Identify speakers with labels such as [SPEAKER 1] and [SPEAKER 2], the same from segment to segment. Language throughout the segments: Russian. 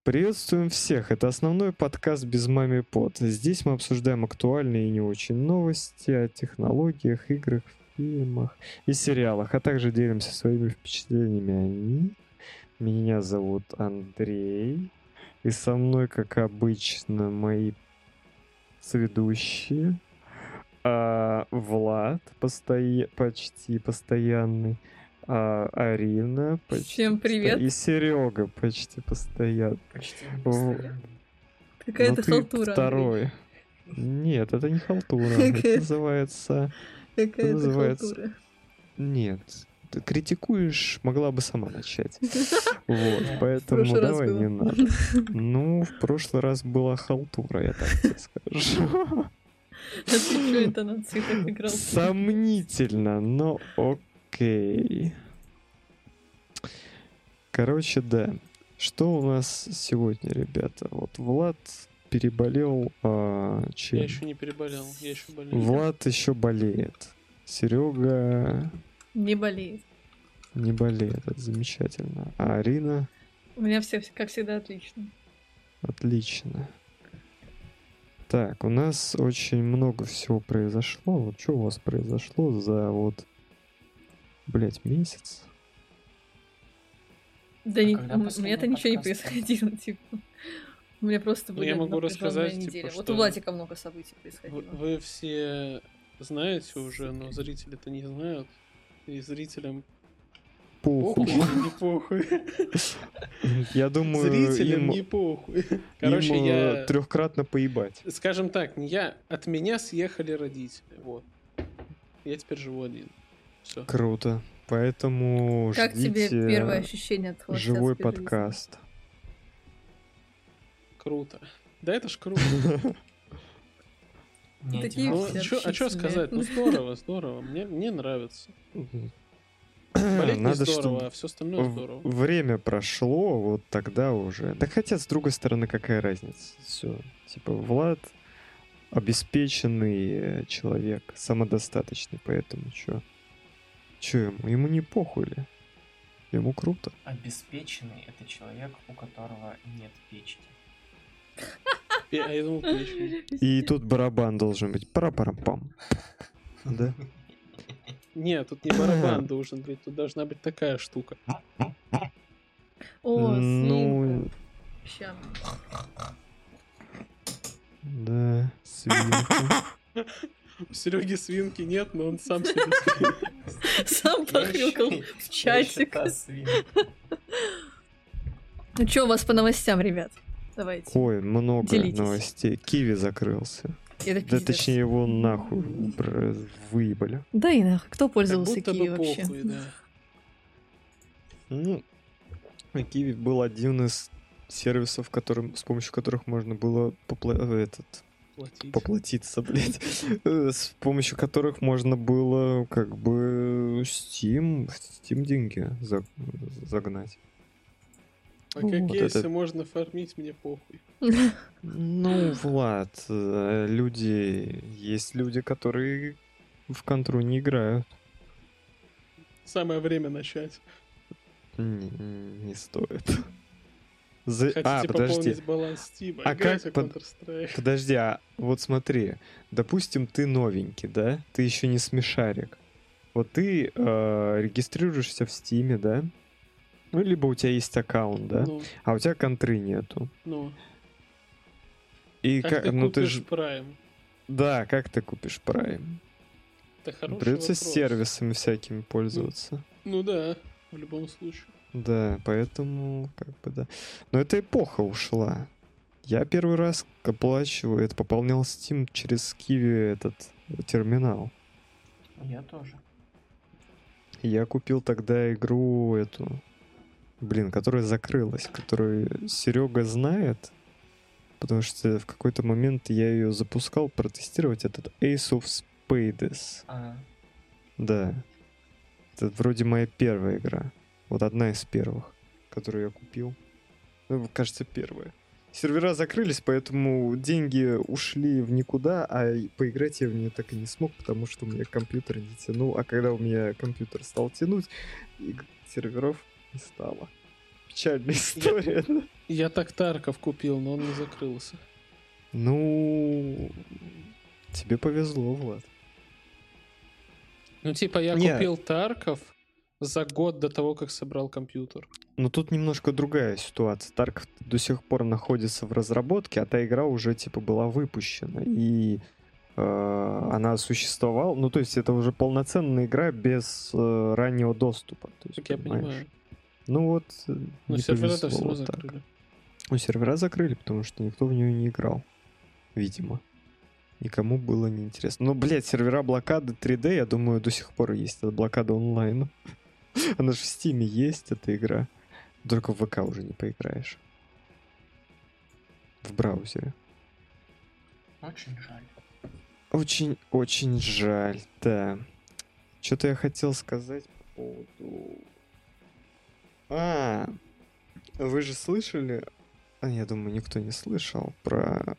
[SPEAKER 1] Приветствуем всех! Это основной подкаст «Без мами под». Здесь мы обсуждаем актуальные и не очень новости о технологиях, играх, фильмах и сериалах, а также делимся своими впечатлениями о них. Меня зовут Андрей, и со мной, как обычно, мои соведущие. Влад, почти постоянный. Арина почти
[SPEAKER 2] Всем привет.
[SPEAKER 1] и Серега почти постоянно.
[SPEAKER 3] Почти не постоянно.
[SPEAKER 2] Какая-то
[SPEAKER 1] ты
[SPEAKER 2] халтура.
[SPEAKER 1] второй. Нет, это не халтура. Это называется...
[SPEAKER 2] Какая-то халтура.
[SPEAKER 1] Нет. Ты критикуешь, могла бы сама начать. Вот, поэтому
[SPEAKER 2] прошлый раз
[SPEAKER 1] давай
[SPEAKER 2] было.
[SPEAKER 1] не надо. Ну, в прошлый раз была халтура, я так тебе скажу.
[SPEAKER 2] А ты что интонации так играл?
[SPEAKER 1] Сомнительно, но окей. Короче, да. Что у нас сегодня, ребята? Вот Влад переболел чем?
[SPEAKER 3] Я еще не переболел, я еще болею.
[SPEAKER 1] Влад еще болеет. Серега
[SPEAKER 2] Не болеет.
[SPEAKER 1] не болеет, это замечательно. А Арина
[SPEAKER 2] У меня все, как всегда, отлично.
[SPEAKER 1] отлично. Так, у нас очень много всего произошло. Вот что у вас произошло за месяц?
[SPEAKER 2] Да
[SPEAKER 3] А
[SPEAKER 2] не,
[SPEAKER 3] когда
[SPEAKER 2] у
[SPEAKER 3] последний
[SPEAKER 2] меня-то ничего не
[SPEAKER 3] подкаст?
[SPEAKER 2] происходило, типа. У меня просто
[SPEAKER 3] Ну, я
[SPEAKER 2] были
[SPEAKER 3] могу
[SPEAKER 2] напряжённая
[SPEAKER 3] рассказать,
[SPEAKER 2] неделя.
[SPEAKER 3] типа,
[SPEAKER 2] Вот
[SPEAKER 3] что
[SPEAKER 2] у Владика много событий
[SPEAKER 3] Вы,
[SPEAKER 2] происходило.
[SPEAKER 3] вы все знаете уже, но зрители-то не знают. И зрителям похуй
[SPEAKER 1] Похуй.
[SPEAKER 3] или не похуй.
[SPEAKER 1] Я думаю,
[SPEAKER 3] Зрителям
[SPEAKER 1] им,
[SPEAKER 3] не похуй. Короче,
[SPEAKER 1] им
[SPEAKER 3] я...
[SPEAKER 1] трехкратно поебать.
[SPEAKER 3] Скажем так, не я, от меня съехали родители. Вот. Я теперь живу один. Все.
[SPEAKER 1] Круто. Поэтому
[SPEAKER 2] Как тебе
[SPEAKER 1] ждите
[SPEAKER 2] первое ощущение от холостяцкой
[SPEAKER 1] живой
[SPEAKER 2] жизни?
[SPEAKER 1] подкаст.
[SPEAKER 3] Круто. Да это ж круто.
[SPEAKER 2] Не такие
[SPEAKER 3] Ну,
[SPEAKER 2] все
[SPEAKER 3] а что
[SPEAKER 2] общительные.
[SPEAKER 3] сказать? Ну, здорово, здорово. Мне нравится. Болеть не
[SPEAKER 1] Надо,
[SPEAKER 3] здорово,
[SPEAKER 1] чтобы
[SPEAKER 3] а все остальное здорово.
[SPEAKER 1] время прошло, вот тогда уже. Да хотя, с другой стороны, какая разница? Все. Типа, Влад обеспеченный человек, самодостаточный, поэтому что? Че ему? Ему не похуй ли? Ему круто.
[SPEAKER 4] Обеспеченный — это человек, у которого нет печки.
[SPEAKER 3] А я думал, печень.
[SPEAKER 1] И тут барабан должен быть. Пара-парам-пам. Да?
[SPEAKER 3] Нет, тут не барабан должен быть, тут должна быть такая штука.
[SPEAKER 2] О,
[SPEAKER 1] Ну,
[SPEAKER 2] свинка. Ща.
[SPEAKER 1] да, свинка.
[SPEAKER 3] У Сереги свинки нет, но он сам себе свинка.
[SPEAKER 2] Сам похрюкал в чатик.
[SPEAKER 4] Я
[SPEAKER 2] Ну что у вас по новостям, ребят? Давайте.
[SPEAKER 1] Ой, много
[SPEAKER 2] Делитесь.
[SPEAKER 1] новостей. Киви закрылся.
[SPEAKER 2] Это
[SPEAKER 1] Да
[SPEAKER 2] пиздец.
[SPEAKER 1] точнее его нахуй выебали.
[SPEAKER 2] Да и нахуй. Кто
[SPEAKER 3] Как
[SPEAKER 2] пользовался
[SPEAKER 3] будто
[SPEAKER 2] Киви
[SPEAKER 3] бы
[SPEAKER 2] вообще?
[SPEAKER 3] похуй, да.
[SPEAKER 1] Ну, Киви был один из сервисов, с помощью которых можно было
[SPEAKER 3] Платить.
[SPEAKER 1] поплатиться, блядь. С помощью которых можно было как бы Steam деньги загнать.
[SPEAKER 3] А
[SPEAKER 1] Вот
[SPEAKER 3] как если
[SPEAKER 1] это-
[SPEAKER 3] можно фармить, мне похуй.
[SPEAKER 1] Ну, Влад, есть люди, которые в контру не играют.
[SPEAKER 3] Самое время начать.
[SPEAKER 1] Не стоит.
[SPEAKER 3] Хотите
[SPEAKER 1] Подожди.
[SPEAKER 3] пополнить баланс Steam?
[SPEAKER 1] А
[SPEAKER 3] Играйте
[SPEAKER 1] как
[SPEAKER 3] в Counter-Strike.
[SPEAKER 1] Подожди, вот смотри, допустим, ты новенький, да? Ты еще не смешарик. Вот ты регистрируешься в Стиме, да? Ну, либо у тебя есть аккаунт, да?
[SPEAKER 3] Ну,
[SPEAKER 1] А у тебя контры нету.
[SPEAKER 3] ну.
[SPEAKER 1] И
[SPEAKER 3] Как ты
[SPEAKER 1] ну ты
[SPEAKER 3] купишь
[SPEAKER 1] ж...
[SPEAKER 3] Prime?
[SPEAKER 1] Да, как ты купишь Prime?
[SPEAKER 3] Это хороший
[SPEAKER 1] Придется
[SPEAKER 3] вопрос.
[SPEAKER 1] сервисами всякими пользоваться.
[SPEAKER 3] Ну да, в любом случае.
[SPEAKER 1] Да, поэтому, как бы, да. Но эта эпоха ушла. Я первый раз оплачиваю, пополнял Steam через Kiwi терминал.
[SPEAKER 4] Я тоже.
[SPEAKER 1] Я купил тогда игру которая закрылась, которую Серега знает, потому что в какой-то момент я ее запускал протестировать, этот Ace of Spades. Да. Это вроде моя первая игра. Вот одна из первых, которую я купил. Ну, кажется, первая. Сервера закрылись, поэтому деньги ушли в никуда, а поиграть я в нее так и не смог, потому что у меня компьютер не тянул. А когда у меня компьютер стал тянуть, серверов не стало. печальная история. Да?
[SPEAKER 3] Я так Тарков купил, но он не закрылся.
[SPEAKER 1] Ну, тебе повезло, Влад.
[SPEAKER 3] Ну, типа, я
[SPEAKER 1] Не.
[SPEAKER 3] купил Тарков за год до того, как собрал компьютер.
[SPEAKER 1] Но тут немножко другая ситуация. Тарков до сих пор находится в разработке, а та игра уже типа была выпущена. И она существовала. Ну, то есть это уже полноценная игра без раннего доступа. То есть,
[SPEAKER 3] Как я
[SPEAKER 1] понимаешь?
[SPEAKER 3] понимаю.
[SPEAKER 1] Ну вот,
[SPEAKER 3] Но
[SPEAKER 1] не
[SPEAKER 3] сервера-то
[SPEAKER 1] повезло
[SPEAKER 3] все равно
[SPEAKER 1] вот так.
[SPEAKER 3] закрыли.
[SPEAKER 1] Ну, сервера закрыли, потому что никто в нее не играл. Видимо. Никому было неинтересно. Но, блядь, сервера блокады 3D, я думаю, до сих пор есть. Это блокада онлайн. Она же в Стиме есть, эта игра. Только в ВК уже не поиграешь. В браузере.
[SPEAKER 4] Очень жаль.
[SPEAKER 1] Очень жаль, да. Что-то я хотел сказать по поводу... Вы же слышали... я думаю, никто не слышал про...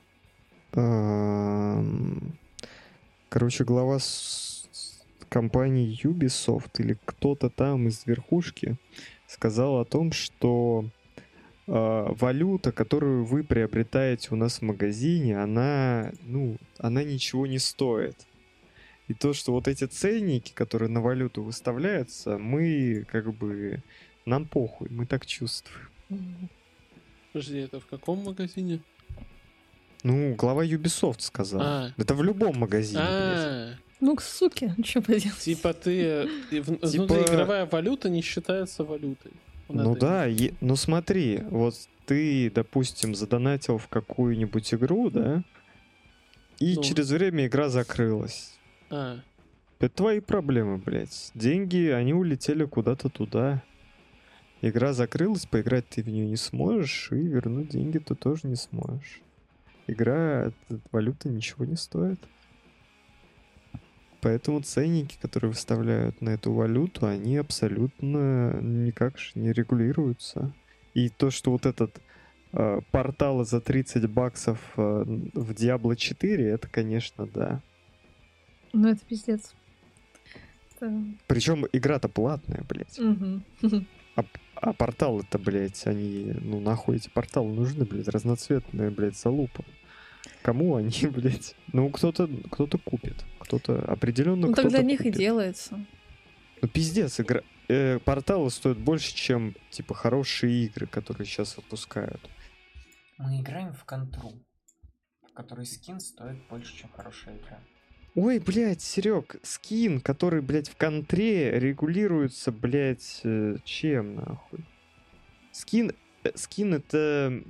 [SPEAKER 1] Короче, глава компании Ubisoft или кто-то там из верхушки сказал о том, что валюта, которую вы приобретаете у нас в магазине, она ничего не стоит. И то, что вот эти ценники, которые на валюту выставляются, мы нам похуй, мы так чувствуем.
[SPEAKER 3] Подожди, это в каком магазине?
[SPEAKER 1] Ну, глава Ubisoft сказал. Это в любом магазине, блядь.
[SPEAKER 2] Ну, суки, что поделать?
[SPEAKER 3] Типа игровая валюта не считается валютой.
[SPEAKER 1] Ну да, ну смотри, вот ты, допустим, задонатил в какую-нибудь игру, да, и через время игра закрылась. Это твои проблемы, блядь. Деньги, они улетели куда-то туда. Игра закрылась, поиграть ты в нее не сможешь, и вернуть деньги ты тоже не сможешь. Игра, валюта ничего не стоит. Поэтому ценники, которые выставляют на эту валюту, они абсолютно никак не регулируются. И то, что вот этот портал за $30 в Diablo 4, это, конечно, да.
[SPEAKER 2] Ну, это пиздец.
[SPEAKER 1] Причем игра-то платная, блядь.
[SPEAKER 2] Угу.
[SPEAKER 1] А порталы-то, блядь, они... Ну, нахуй эти порталы нужны, блядь, разноцветные, блядь, залупа. Кому они, блядь? Ну, кто-то купит. Кто-то определенно
[SPEAKER 2] Ну,
[SPEAKER 1] кто-то
[SPEAKER 2] так для них
[SPEAKER 1] купит.
[SPEAKER 2] и делается.
[SPEAKER 1] Ну, пиздец, порталы стоят больше, чем, типа, хорошие игры, которые сейчас выпускают.
[SPEAKER 4] Мы играем в контру, в которой скин стоит больше, чем хорошая игра.
[SPEAKER 1] Ой, блядь, Серег, скин, который, блядь, в контре регулируется, блядь, чем, нахуй? Скин это...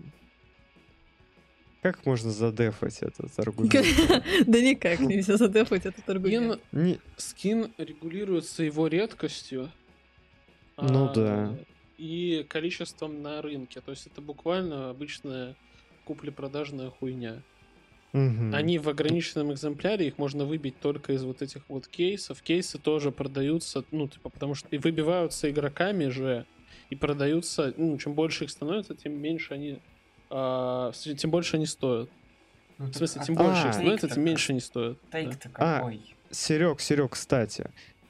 [SPEAKER 1] Как можно задефать этот аргумент?
[SPEAKER 2] Да никак нельзя задефать этот аргумент.
[SPEAKER 3] Скин регулируется его редкостью.
[SPEAKER 1] Ну да.
[SPEAKER 3] И количеством на рынке. То есть это буквально обычная купли-продажная хуйня. Они в ограниченном экземпляре, их можно выбить только из вот этих вот кейсов. Кейсы тоже продаются, ну, типа, потому что и выбиваются игроками же, и продаются, ну, чем больше их становится, тем меньше они, тем больше они стоят.
[SPEAKER 4] Ну,
[SPEAKER 3] в смысле, тем больше их становится, тем меньше они стоят.
[SPEAKER 4] Тейк-то какой?
[SPEAKER 1] Серег, кстати,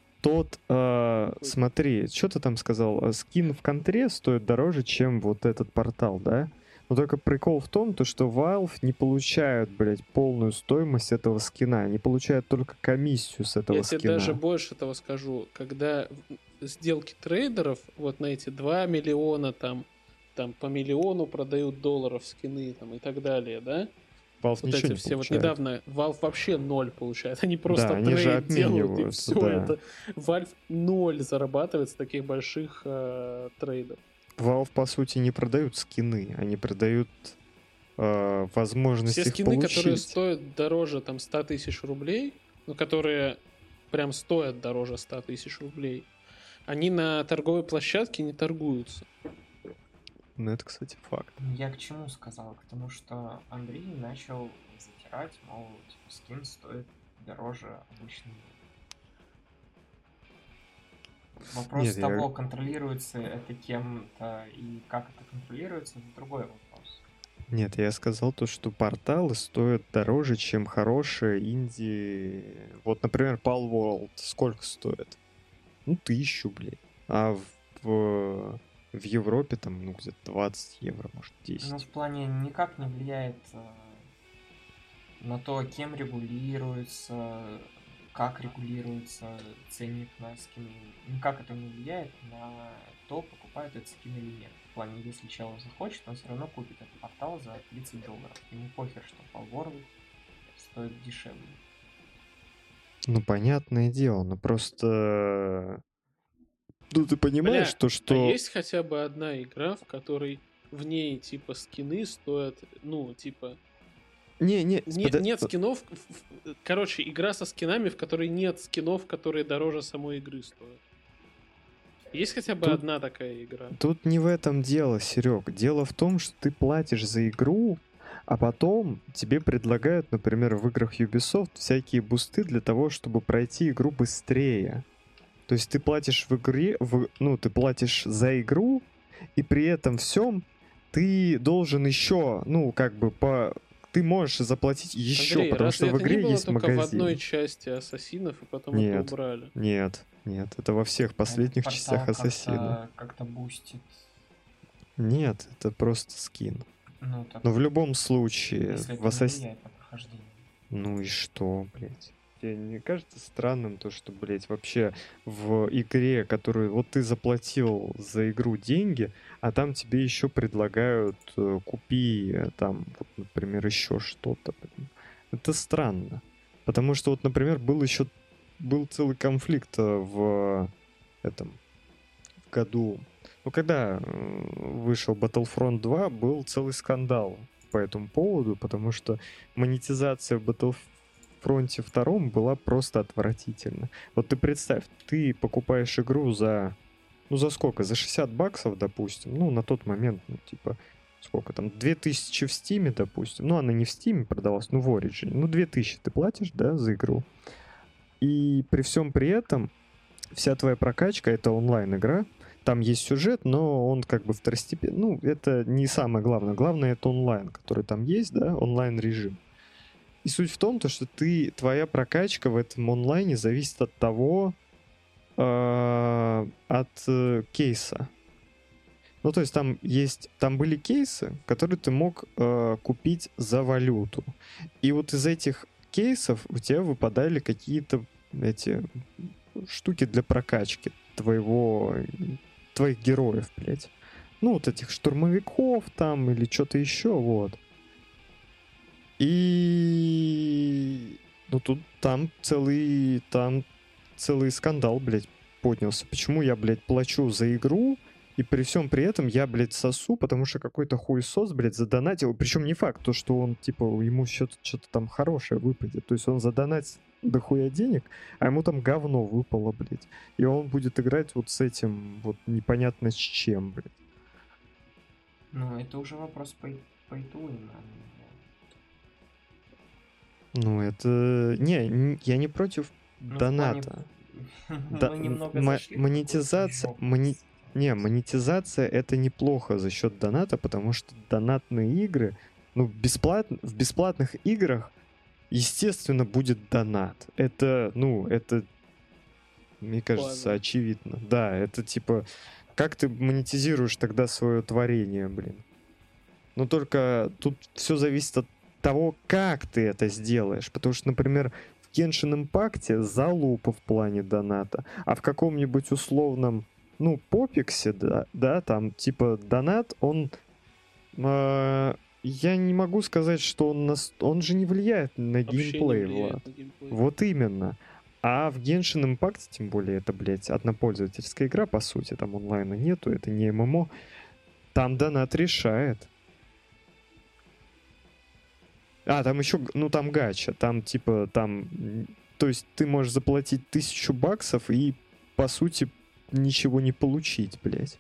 [SPEAKER 1] смотри, что ты там сказал? Скин в контре стоит дороже, чем вот этот портал, да? Но только прикол в том, что Valve не получают, блядь, полную стоимость этого скина. Они получают только комиссию с этого скина.
[SPEAKER 3] Я тебе даже больше того скажу. Когда сделки трейдеров вот на эти 2 миллиона, там по миллиону продают долларов скины там, и так далее, да?
[SPEAKER 1] Valve
[SPEAKER 3] вот эти все. Вот недавно Valve вообще 0 получает. Они просто
[SPEAKER 1] они
[SPEAKER 3] трейд делают, и все.
[SPEAKER 1] Да.
[SPEAKER 3] Это Valve 0 зарабатывает с таких больших трейдов.
[SPEAKER 1] Valve, по сути, не продают скины, они продают возможность
[SPEAKER 3] все
[SPEAKER 1] их
[SPEAKER 3] скины,
[SPEAKER 1] получить.
[SPEAKER 3] которые стоят дороже там 100 тысяч рублей, ну, которые прям стоят дороже 100 тысяч рублей, они на торговой площадке не торгуются.
[SPEAKER 1] Ну, это, кстати, факт.
[SPEAKER 4] Я к чему сказал? К тому, что Андрей начал затирать, мол, типа, скин стоит дороже обычного. Вопрос того, контролируется это кем-то и как это контролируется, это другой вопрос.
[SPEAKER 1] Нет, я сказал то, что порталы стоят дороже, чем хорошие инди. Вот, например, Palworld сколько стоит? Ну, 1000, блядь. А в В Европе там, ну, где-то 20 евро, может, 10.
[SPEAKER 4] Ну, в плане никак не влияет на то, кем регулируется, как регулируется ценник на скины. Никак это не влияет на то, покупают этот скин или нет. В плане, если человек захочет, он все равно купит этот портал за $30. Ему похер, что Palworld стоит дешевле.
[SPEAKER 1] Ну, понятное дело, но просто... Ну, ты понимаешь,
[SPEAKER 3] Бля,
[SPEAKER 1] что...
[SPEAKER 3] а есть хотя бы одна игра, в которой в ней, типа, скины стоят, ну, типа... Нет скинов... Короче, игра со скинами, в которой нет скинов, которые дороже самой игры стоят. Есть хотя бы одна такая игра?
[SPEAKER 1] Тут не в этом дело, Серег. Дело в том, что ты платишь за игру, а потом тебе предлагают, например, в играх Ubisoft всякие бусты для того, чтобы пройти игру быстрее. То есть ты платишь в игре, ты платишь за игру, и при этом всем ты должен еще, ты можешь заплатить еще,
[SPEAKER 3] Андрей,
[SPEAKER 1] потому что в игре
[SPEAKER 3] это не было
[SPEAKER 1] есть
[SPEAKER 3] только
[SPEAKER 1] магазин.
[SPEAKER 3] в одной части Ассасинов, и потом
[SPEAKER 1] Нет,
[SPEAKER 3] это убрали?
[SPEAKER 1] Нет, это во всех последних частях Ассасина.
[SPEAKER 4] Как-то бустит.
[SPEAKER 1] Нет, это просто скин.
[SPEAKER 4] Ну, так,
[SPEAKER 1] Но в любом случае,
[SPEAKER 4] если
[SPEAKER 1] в
[SPEAKER 4] это не влияет на прохождение.
[SPEAKER 1] Ну и что, блядь? Тебе не кажется странным то, что, блядь, вообще в игре, которую вот ты заплатил за игру деньги, а там тебе еще предлагают купи там, вот, например, еще что-то. Блин. Это странно. Потому что вот, например, был целый конфликт в году. Ну, когда вышел Battlefront 2, был целый скандал по этому поводу, потому что монетизация в Battlefront 2 была просто отвратительна. Вот ты представь, ты покупаешь игру за сколько? За $60, допустим. Ну, на тот момент, сколько там, 2000 в Стиме, допустим. Ну, она не в Стиме продавалась, в Origin. 2000 ты платишь, да, за игру. И при всем при этом вся твоя прокачка — это онлайн-игра. Там есть сюжет, но он как бы второстепенный. Ну, это не самое главное. Главное — это онлайн, который там есть, да, онлайн-режим. И суть в том, что твоя прокачка в этом онлайне зависит от того, кейса. Ну, то есть там были кейсы, которые ты мог купить за валюту. И вот из этих кейсов у тебя выпадали какие-то эти штуки для прокачки твоих героев, блядь. Ну, вот этих штурмовиков там или что-то еще, вот. И... Ну, тут там целый скандал, блядь, поднялся. Почему я, блядь, плачу за игру, и при всем при этом я, блядь, сосу, потому что какой-то хуесос, блядь, задонатил. Причем не факт, то, что он, типа, ему что-то там хорошее выпадет. То есть он задонатит дохуя денег, а ему там говно выпало, блядь. И он будет играть вот с этим, вот непонятно с чем, блядь.
[SPEAKER 4] Ну, это уже вопрос pay to win.
[SPEAKER 1] Ну, это... Не, я не против доната. Монетизация... Монетизация — это неплохо за счет доната, потому что донатные игры, в бесплатных играх, естественно, будет донат. Это, мне кажется,
[SPEAKER 3] Ладно.
[SPEAKER 1] очевидно. Да, это типа, как ты монетизируешь тогда свое творение, блин? Но только тут все зависит от того, как ты это сделаешь. Потому что, например, в Genshin Impact залупа в плане доната, а в каком-нибудь условном попиксе, да, там, типа, донат, он... я не могу сказать, что он же не влияет на геймплей, Влад. Вот именно. А в Genshin Impact, тем более, это, блядь, однопользовательская игра, по сути, там онлайна нету, это не ММО. Там донат решает. Там еще, там гача, там, типа, то есть ты можешь заплатить $1000 и, по сути, ничего не получить, блядь.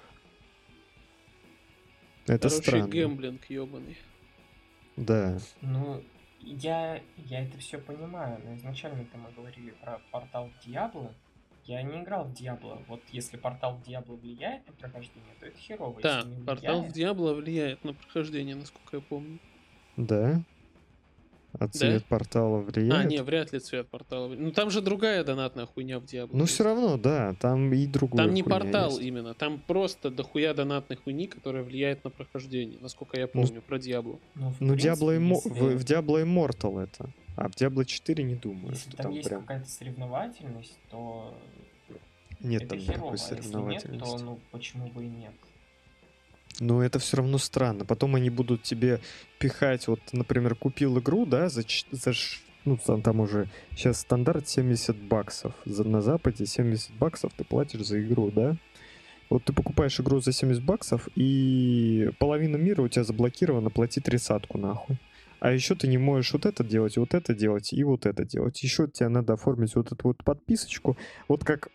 [SPEAKER 1] Это странно.
[SPEAKER 3] Гэмблинг ёбаный.
[SPEAKER 1] Да.
[SPEAKER 4] Ну, я это все понимаю, но изначально-то мы говорили про портал Диабло. Я не играл в Диабло. Вот если портал в Диабло влияет на прохождение, то это херово.
[SPEAKER 3] Да, портал в Диабло влияет на прохождение, насколько я помню.
[SPEAKER 1] Да. А цвет портала влияет?
[SPEAKER 3] Не, вряд ли цвет портала. Ну там же другая донатная хуйня в Диабло.
[SPEAKER 1] Ну все равно, да, там и другое.
[SPEAKER 3] Там не портал
[SPEAKER 1] есть.
[SPEAKER 3] именно, там просто дохуя донатной хуйни, которая влияет на прохождение, насколько я помню, про Диабло.
[SPEAKER 1] Ну, в Diablo Immortal это. А в Diablo 4 не думаю,
[SPEAKER 4] если
[SPEAKER 1] что
[SPEAKER 4] там есть
[SPEAKER 1] прям...
[SPEAKER 4] какая-то соревновательность, то
[SPEAKER 1] нет
[SPEAKER 4] это
[SPEAKER 1] там
[SPEAKER 4] херово,
[SPEAKER 1] никакой соревновательности.
[SPEAKER 4] А если нет, то ну почему бы и нет?
[SPEAKER 1] Но это все равно странно. Потом они будут тебе пихать, вот, например, купил игру, да, ну, там уже сейчас стандарт $70. На Западе $70 ты платишь за игру, да? Вот ты покупаешь игру за $70, и половина мира у тебя заблокирована, плати 30 нахуй. А еще ты не можешь вот это делать и вот это делать. Еще тебе надо оформить вот эту вот подписочку. Вот как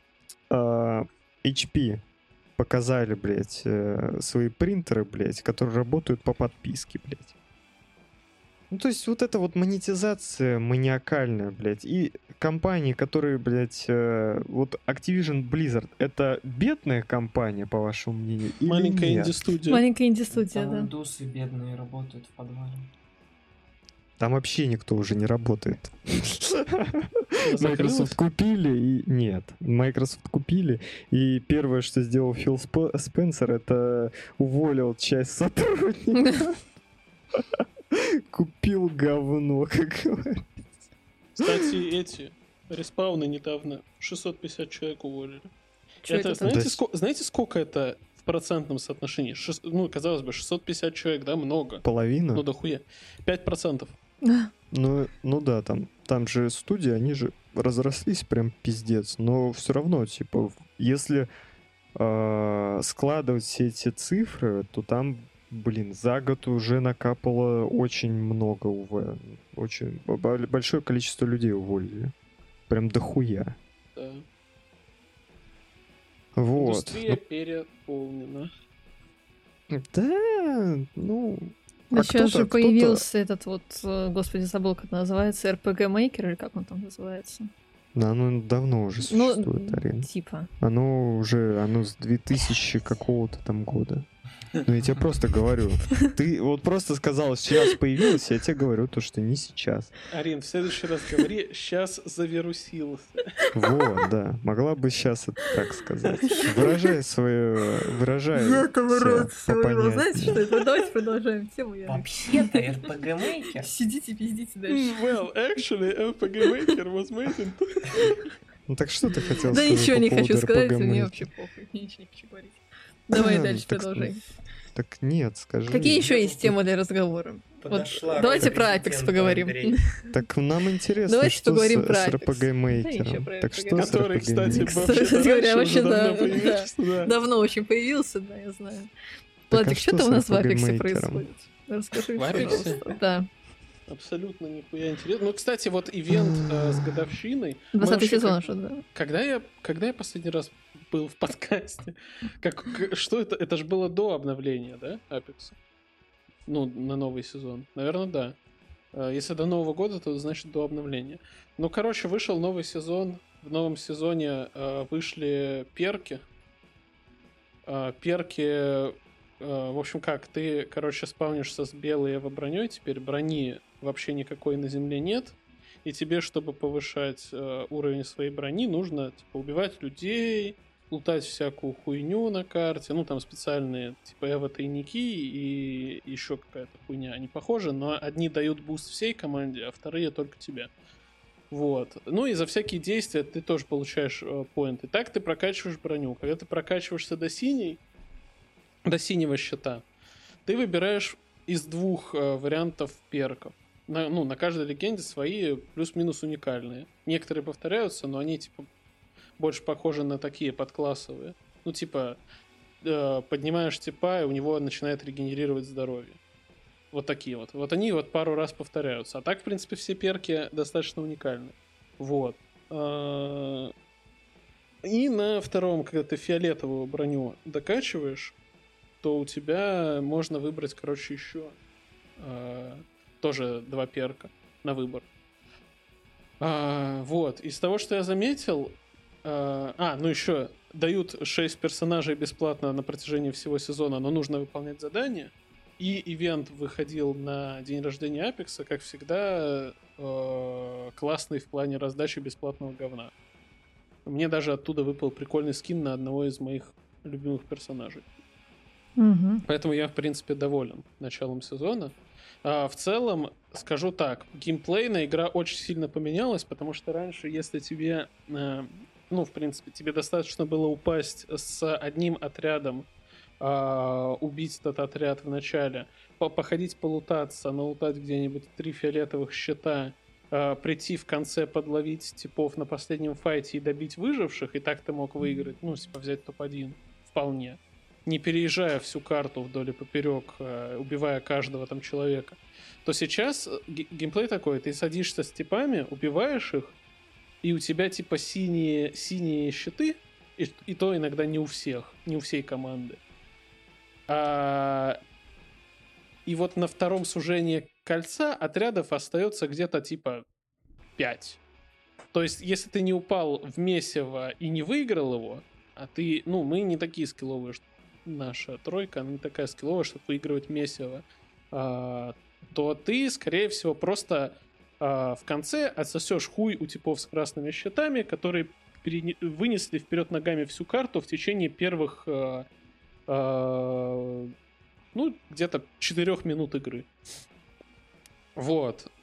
[SPEAKER 1] HP показали, блядь, свои принтеры, блядь, которые работают по подписке, блядь. Ну, то есть вот эта вот монетизация маниакальная, блядь. И компании, которые, блядь, вот Activision Blizzard, это бедная компания, по вашему мнению, или
[SPEAKER 3] маленькая
[SPEAKER 1] нет?
[SPEAKER 3] инди-студия.
[SPEAKER 2] Маленькая инди-студия,
[SPEAKER 4] там
[SPEAKER 2] да.
[SPEAKER 4] индусы бедные работают в подвале.
[SPEAKER 1] Там вообще никто уже не работает. Microsoft купили и... Нет. Microsoft купили, и первое, что сделал Фил Спенсер, это уволил часть сотрудников. Купил говно, как говорится.
[SPEAKER 3] Кстати, эти респауны недавно 650 человек уволили.
[SPEAKER 2] Это
[SPEAKER 3] знаете, сколько это в процентном соотношении? Ну, казалось бы, 650 человек, да, много.
[SPEAKER 1] Половина?
[SPEAKER 3] Ну, дохуя. 5%.
[SPEAKER 1] Ну да, там же студии, они же разрослись прям пиздец. Но все равно, типа, если складывать все эти цифры, то там, блин, за год уже накапало очень много очень большое количество людей уволили. Прям дохуя.
[SPEAKER 3] Да.
[SPEAKER 1] Вот.
[SPEAKER 3] Индустрия переполнена.
[SPEAKER 1] Да, ну...
[SPEAKER 2] А сейчас же появился этот вот, господи, забыл, как называется, RPG Maker, или как он там называется?
[SPEAKER 1] Да, оно давно уже существует, Арина.
[SPEAKER 2] Типа.
[SPEAKER 1] Оно с 2000 какого-то там года. Ну, я тебе просто говорю. Ты вот просто сказал, сейчас появилось, я тебе говорю то, что не сейчас.
[SPEAKER 3] Арин, в следующий раз говори, сейчас завирусился.
[SPEAKER 1] Вот, да. Могла бы сейчас это так сказать. Выражай свое...
[SPEAKER 2] Знаете что это? Давайте продолжаем тему.
[SPEAKER 4] Вообще-то RPG Maker.
[SPEAKER 2] Сидите, пиздите дальше.
[SPEAKER 3] Well, actually, RPG Maker was made in...
[SPEAKER 1] Ну так что ты хотел
[SPEAKER 2] сказать? Да ничего не хочу сказать,
[SPEAKER 1] RPG
[SPEAKER 2] мне
[SPEAKER 1] Maker?
[SPEAKER 2] вообще похуй. Ничего не хочу говорить. Давай дальше продолжай.
[SPEAKER 1] Так нет, скажи.
[SPEAKER 2] Какие еще есть темы для разговора? Давайте про Apex поговорим.
[SPEAKER 1] Так нам интересно,
[SPEAKER 2] давайте
[SPEAKER 1] что
[SPEAKER 2] поговорим
[SPEAKER 1] с
[SPEAKER 2] про
[SPEAKER 1] RPG Maker. Так что с
[SPEAKER 3] Который,
[SPEAKER 1] RPG
[SPEAKER 3] кстати,
[SPEAKER 1] Maker?
[SPEAKER 2] говоря, вообще,
[SPEAKER 3] да.
[SPEAKER 2] Давно очень появился, да, я знаю. Владик, что там у нас в Apex происходит? Расскажи, пожалуйста. Да.
[SPEAKER 3] Абсолютно нихуя интересно. Ну, кстати, вот ивент с годовщиной.
[SPEAKER 2] 20-й сезон, что да.
[SPEAKER 3] Когда я последний раз был в подкасте? Что это? Это же было до обновления, да, Apex? Ну, на новый сезон. Наверное, да. Если до Нового года, то значит до обновления. Ну, короче, вышел новый сезон. В новом сезоне вышли перки. Перки... В общем, как, ты, короче, спавнишься с белой эво-броней, теперь брони вообще никакой на земле нет, и тебе, чтобы повышать уровень своей брони, нужно, типа, убивать людей, лутать всякую хуйню на карте, ну, там специальные, типа, эво-тайники и еще какая-то хуйня. Они похожи, но одни дают буст всей команде, а вторые только тебе. Вот. Ну и за всякие действия ты тоже получаешь поинты. Так ты прокачиваешь броню. Когда ты прокачиваешься до синего щита, ты выбираешь из двух вариантов перков. На каждой легенде свои плюс-минус уникальные. Некоторые повторяются, но они типа больше похожи на такие подклассовые. Ну типа поднимаешь типа, и у него начинает регенерировать здоровье. Вот такие вот. Вот они вот пару раз повторяются. А так, в принципе, все перки достаточно уникальны. Вот. И на втором, когда ты фиолетовую броню докачиваешь, то у тебя можно выбрать, короче, еще тоже 2 перка на выбор. Вот. Из того, что я заметил... ну еще дают 6 персонажей бесплатно на протяжении всего сезона, но нужно выполнять задания. и ивент выходил на день рождения Апекса, как всегда, классный в плане раздачи бесплатного говна. Мне даже оттуда выпал прикольный скин на одного из моих любимых персонажей. Поэтому я, в принципе, доволен началом сезона. В целом, скажу так, геймплейная игра очень сильно поменялась, потому что раньше, если тебе, в принципе, тебе достаточно было упасть с одним отрядом, убить этот отряд в начале, походить полутаться, налутать где-нибудь 3 фиолетовых щита, прийти в конце, подловить типов на последнем файте и добить выживших, и так ты мог выиграть, взять топ-1 вполне, не переезжая всю карту вдоль и поперек, убивая каждого там человека, то сейчас геймплей такой: ты садишься с типами, убиваешь их, и у тебя типа синие щиты, и то иногда не у всех, не у всей команды. И вот на втором сужении кольца отрядов остается где-то типа 5. То есть, если ты не упал в месиво и не выиграл его, а ты, мы не такие скилловые, наша тройка, она не такая скилловая, чтобы выигрывать месиво, то ты, скорее всего, просто в конце отсосешь хуй у типов с красными щитами, которые вынесли вперед ногами всю карту в течение первых где-то 4 минут игры. Вот.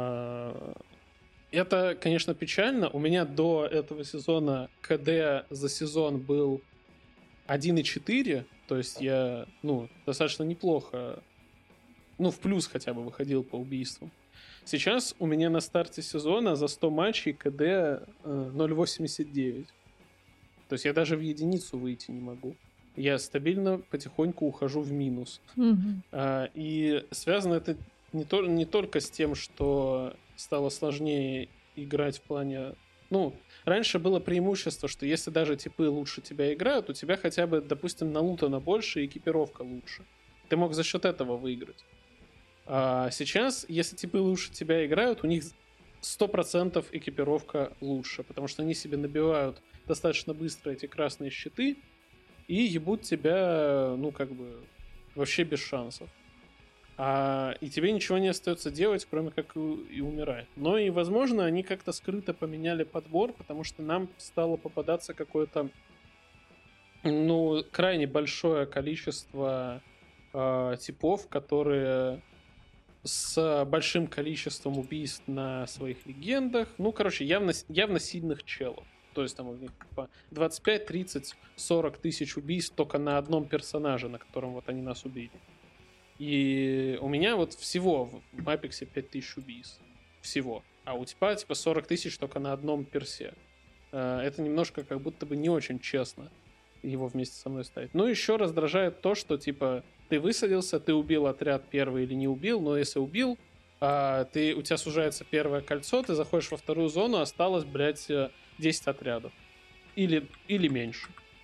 [SPEAKER 3] Это, конечно, печально. У меня до этого сезона КД за сезон был 1.4, то есть я, достаточно неплохо, в плюс хотя бы выходил по убийствам. Сейчас у меня на старте сезона за 100 матчей КД 0.89. То есть я даже в единицу выйти не могу. Я стабильно потихоньку ухожу в минус. И связано это не только с тем, что стало сложнее играть в плане... раньше было преимущество, что если даже типы лучше тебя играют, у тебя хотя бы, допустим, налутано больше и экипировка лучше. Ты мог за счет этого выиграть. А сейчас, если типы лучше тебя играют, у них 100% экипировка лучше, потому что они себе набивают достаточно быстро эти красные щиты и ебут тебя, вообще без шансов. И тебе ничего не остается делать, кроме как и умирать. Но и, возможно, они как-то скрыто поменяли подбор, потому что нам стало попадаться какое-то, крайне большое количество типов, которые с большим количеством убийств на своих легендах. Явно сильных челов. То есть там у них 25, 30, 40 тысяч убийств только на одном персонаже, на котором вот они нас убили. И у меня вот всего в Апексе 5000 убийств. Всего. А у типа 40 тысяч только на одном персе. Это немножко как будто бы не очень честно его вместе со мной ставить. Но еще раздражает то, что типа ты высадился, ты убил отряд первый или не убил, но если убил, у тебя сужается первое кольцо, ты заходишь во вторую зону, осталось, 10 отрядов. Или меньше.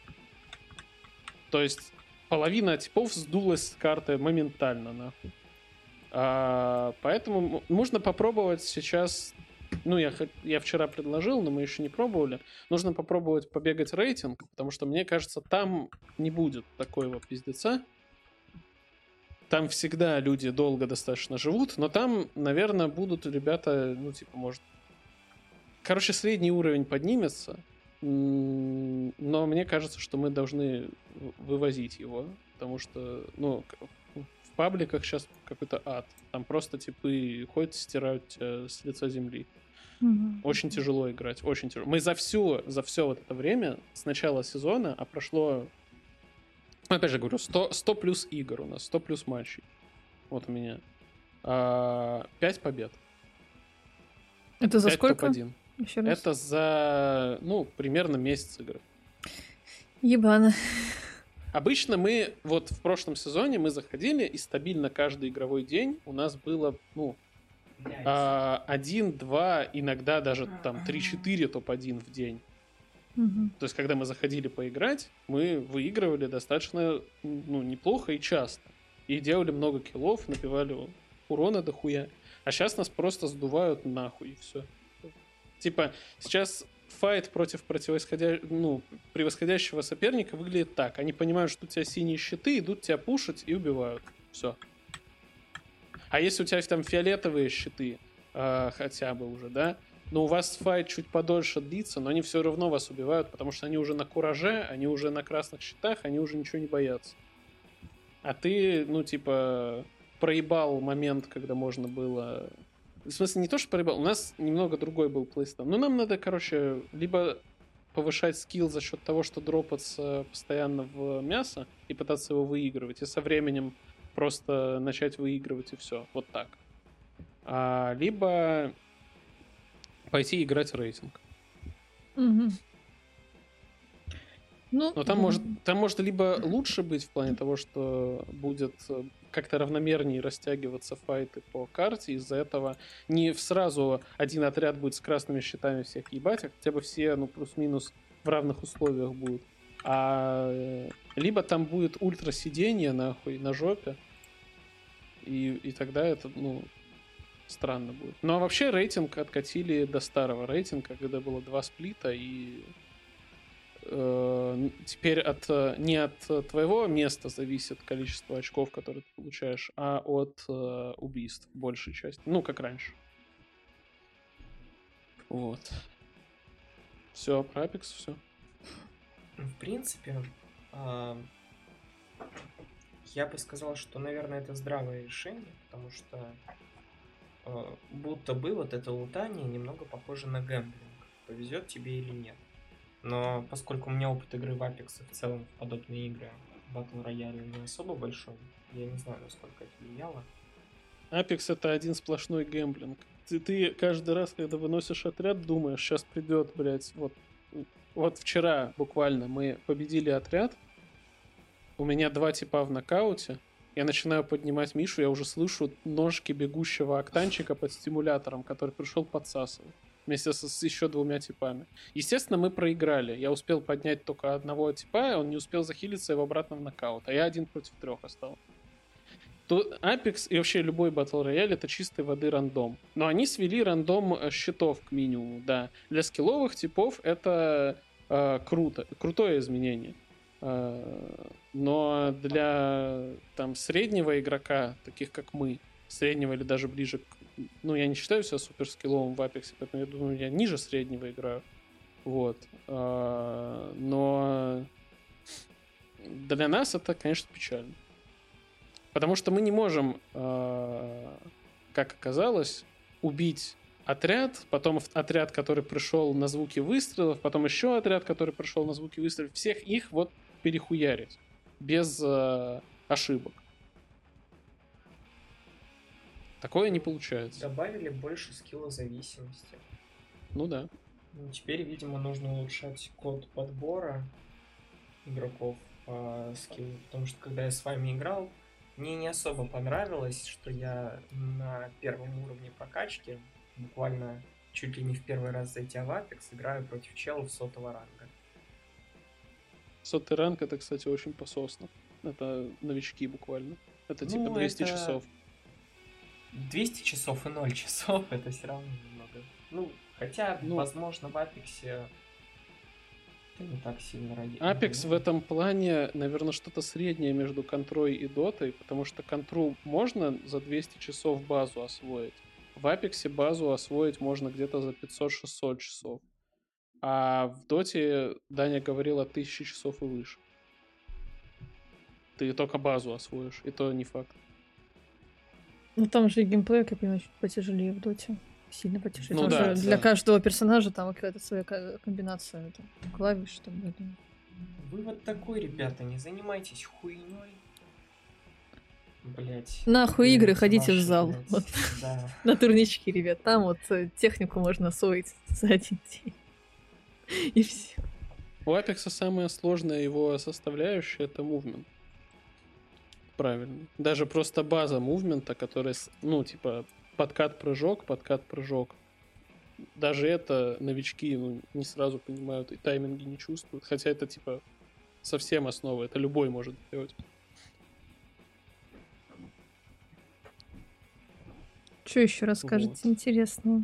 [SPEAKER 3] То есть половина типов сдулась с карты моментально, нахуй. Поэтому нужно попробовать сейчас... я вчера предложил, но мы еще не пробовали. Нужно попробовать побегать рейтинг, потому что, мне кажется, там не будет такого пиздеца. Там всегда люди долго достаточно живут, но там, наверное, будут ребята, может... средний уровень поднимется, но мне кажется, что мы должны вывозить его, потому что, в пабликах сейчас какой-то ад. Там просто типы ходят, стирают тебя с лица земли. Очень тяжело играть, очень тяжело. Мы за все вот это время, с начала сезона, а прошло, опять же говорю, 100 плюс игр у нас, 100 плюс матчей. Вот у меня. 5 побед.
[SPEAKER 2] Это за сколько?
[SPEAKER 3] Топ-1. Это за, примерно месяц игры.
[SPEAKER 2] Ебано.
[SPEAKER 3] Обычно мы, вот в прошлом сезоне мы заходили, и стабильно каждый игровой день у нас было, 1, 2, иногда даже там 3-4 топ-1 в день. То есть, когда мы заходили поиграть, мы выигрывали достаточно, неплохо и часто. И делали много киллов, набивали урона дохуя. А сейчас нас просто сдувают нахуй, и все. Типа, сейчас файт против превосходящего соперника выглядит так. Они понимают, что у тебя синие щиты, идут тебя пушить и убивают. Все. А если у тебя там фиолетовые щиты хотя бы уже, да, но у вас файт чуть подольше длится, но они все равно вас убивают, потому что они уже на кураже, они уже на красных щитах, они уже ничего не боятся. А ты, ну, типа, проебал момент, когда можно было... В смысле, не то, что проебал, у нас немного другой был плейстайл. Ну, нам надо, короче, либо повышать скилл за счет того, что дропаться постоянно в мясо и пытаться его выигрывать, и со временем просто начать выигрывать, и все. Вот так. Либо пойти играть в рейтинг.
[SPEAKER 2] Угу.
[SPEAKER 3] Но там может либо лучше быть в плане того, что будет как-то равномернее растягиваться файты по карте, из-за этого не сразу один отряд будет с красными щитами всех ебать, а хотя бы все, ну, плюс-минус в равных условиях будут. Либо там будет ультра сидение, нахуй, на жопе, и тогда это, ну, странно будет. Ну, а вообще рейтинг откатили до старого рейтинга, когда было 2 сплита, и теперь не от твоего места зависит количество очков, которые ты получаешь, а от убийств, большей части. Ну, как раньше. Вот. Все, про Apex, все.
[SPEAKER 4] В принципе, я бы сказал, что, наверное, это здравое решение, потому что будто бы вот это лутание немного похоже на гэмблинг. Повезет тебе или нет. Но поскольку у меня опыт игры в Apex в целом в подобные игры Battle Royale не особо большой, я не знаю, насколько это влияло.
[SPEAKER 3] Apex — это один сплошной гэмблинг. Ты каждый раз, когда выносишь отряд, думаешь, сейчас придет, блядь, вот вчера буквально мы победили отряд, у меня 2 типа в нокауте, я начинаю поднимать Мишу, я уже слышу ножки бегущего октанчика под стимулятором, который пришел подсасывать. Вместе с еще 2 типами. Естественно, мы проиграли. Я успел поднять только одного типа, он не успел захилиться его обратно в нокаут. А я 1 против 3 остался. То Apex и вообще любой Battle Royale — это чистой воды рандом. Но они свели рандом щитов к минимуму, да. Для скилловых типов это круто. Крутое изменение. Но для там среднего игрока, таких как мы, среднего или даже ближе к... Ну, я не считаю себя суперскилловым в Apex, поэтому я думаю, я ниже среднего играю. Вот. Но для нас это, конечно, печально. Потому что мы не можем, как оказалось, убить отряд, потом отряд, который пришел на звуки выстрелов, потом еще отряд, который пришел на звуки выстрелов. Всех их вот перехуярить. Без ошибок. Такое не получается.
[SPEAKER 4] Добавили больше скиллозависимости.
[SPEAKER 3] Ну да.
[SPEAKER 4] Теперь, видимо, нужно улучшать код подбора игроков по скиллу. Потому что, когда я с вами играл, мне не особо понравилось, что я на первом уровне прокачки, буквально чуть ли не в первый раз зайдя в Apex, играю против челов 100-го ранга.
[SPEAKER 3] 100-й ранг — это, кстати, очень пососно. Это новички буквально. Это типа 200 часов.
[SPEAKER 4] 200 часов и 0 часов — это все равно немного. Ну, хотя, возможно, в Apex это не так сильно ради.
[SPEAKER 3] Apex в этом плане, наверное, что-то среднее между контрой и дотой, потому что контру можно за 200 часов базу освоить. В Apex базу освоить можно где-то за 500-600 часов. А в доте Даня говорил о 1000 часов и выше. Ты только базу освоишь, и то не факт.
[SPEAKER 2] Ну там же и геймплей, как я понимаю, чуть потяжелее в доте. Сильно потяжелее.
[SPEAKER 3] Ну, да,
[SPEAKER 2] для каждого персонажа там какая-то своя комбинация там, клавиш. Там,
[SPEAKER 4] Вы вот такой, ребята, не занимайтесь хуйней. Блять.
[SPEAKER 2] Нахуй игры, ходите в зал. Вот.
[SPEAKER 4] Да.
[SPEAKER 2] На турнички, ребят. Там вот технику можно освоить за 1 день. И все.
[SPEAKER 3] У Apex самая сложная его составляющая — это мувмент. Правильно. Даже просто база мувмента, которая, ну, типа, подкат-прыжок. Даже это новички не сразу понимают и тайминги не чувствуют. Хотя это, типа, совсем основа. Это любой может сделать.
[SPEAKER 2] Что еще расскажете интересного?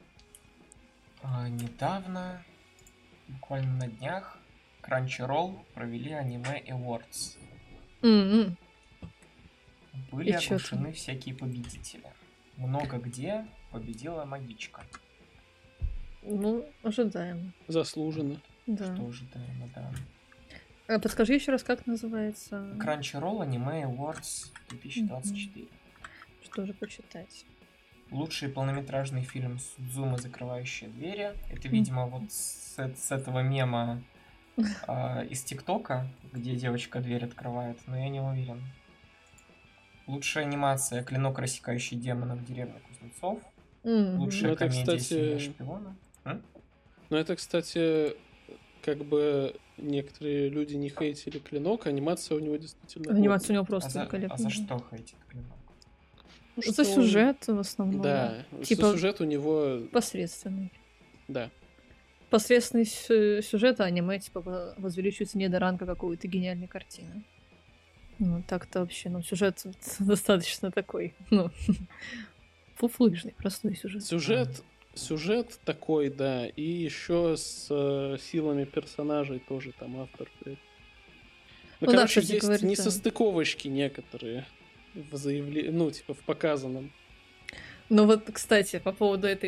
[SPEAKER 4] Недавно, буквально на днях, Crunchyroll провели аниме Awards. Были оглашены всякие победители. Много где победила магичка.
[SPEAKER 2] Ну, ожидаемо.
[SPEAKER 3] Заслуженно.
[SPEAKER 2] Да.
[SPEAKER 4] Что ожидаемо, да.
[SPEAKER 2] Подскажи еще раз, как называется?
[SPEAKER 4] Crunchyroll Anime Awards 2024.
[SPEAKER 2] Что же почитать?
[SPEAKER 4] Лучший полнометражный фильм «Судзума. Закрывающие двери». Это, видимо, вот с этого мема из ТикТока, где девочка дверь открывает, но я не уверен. Лучшая анимация «Клинок, рассекающий демона в деревне Кузнецов». Лучшая комедия «Семья шпиона».
[SPEAKER 3] Ну, это, кстати, как бы некоторые люди не хейтили «Клинок», анимация у него действительно...
[SPEAKER 2] Анимация у него просто великолепная.
[SPEAKER 4] А за что хейтит «Клинок»?
[SPEAKER 2] Ну, за сюжет в основном.
[SPEAKER 3] Да,
[SPEAKER 2] типа
[SPEAKER 3] сюжет у него...
[SPEAKER 2] Посредственный.
[SPEAKER 3] Да.
[SPEAKER 2] Посредственный сюжет, а аниме типа возвеличивается не до ранга какой-то гениальной картины. Ну, так-то вообще, ну, сюжет достаточно такой, ну, фуфлыжный, простой сюжет.
[SPEAKER 3] Сюжет такой, да, и еще с силами персонажей тоже там автор. Ну, короче,
[SPEAKER 2] да, кстати,
[SPEAKER 3] есть
[SPEAKER 2] говорит,
[SPEAKER 3] несостыковочки некоторые в заявлении, ну, типа в показанном.
[SPEAKER 2] Ну вот, кстати, по поводу этой,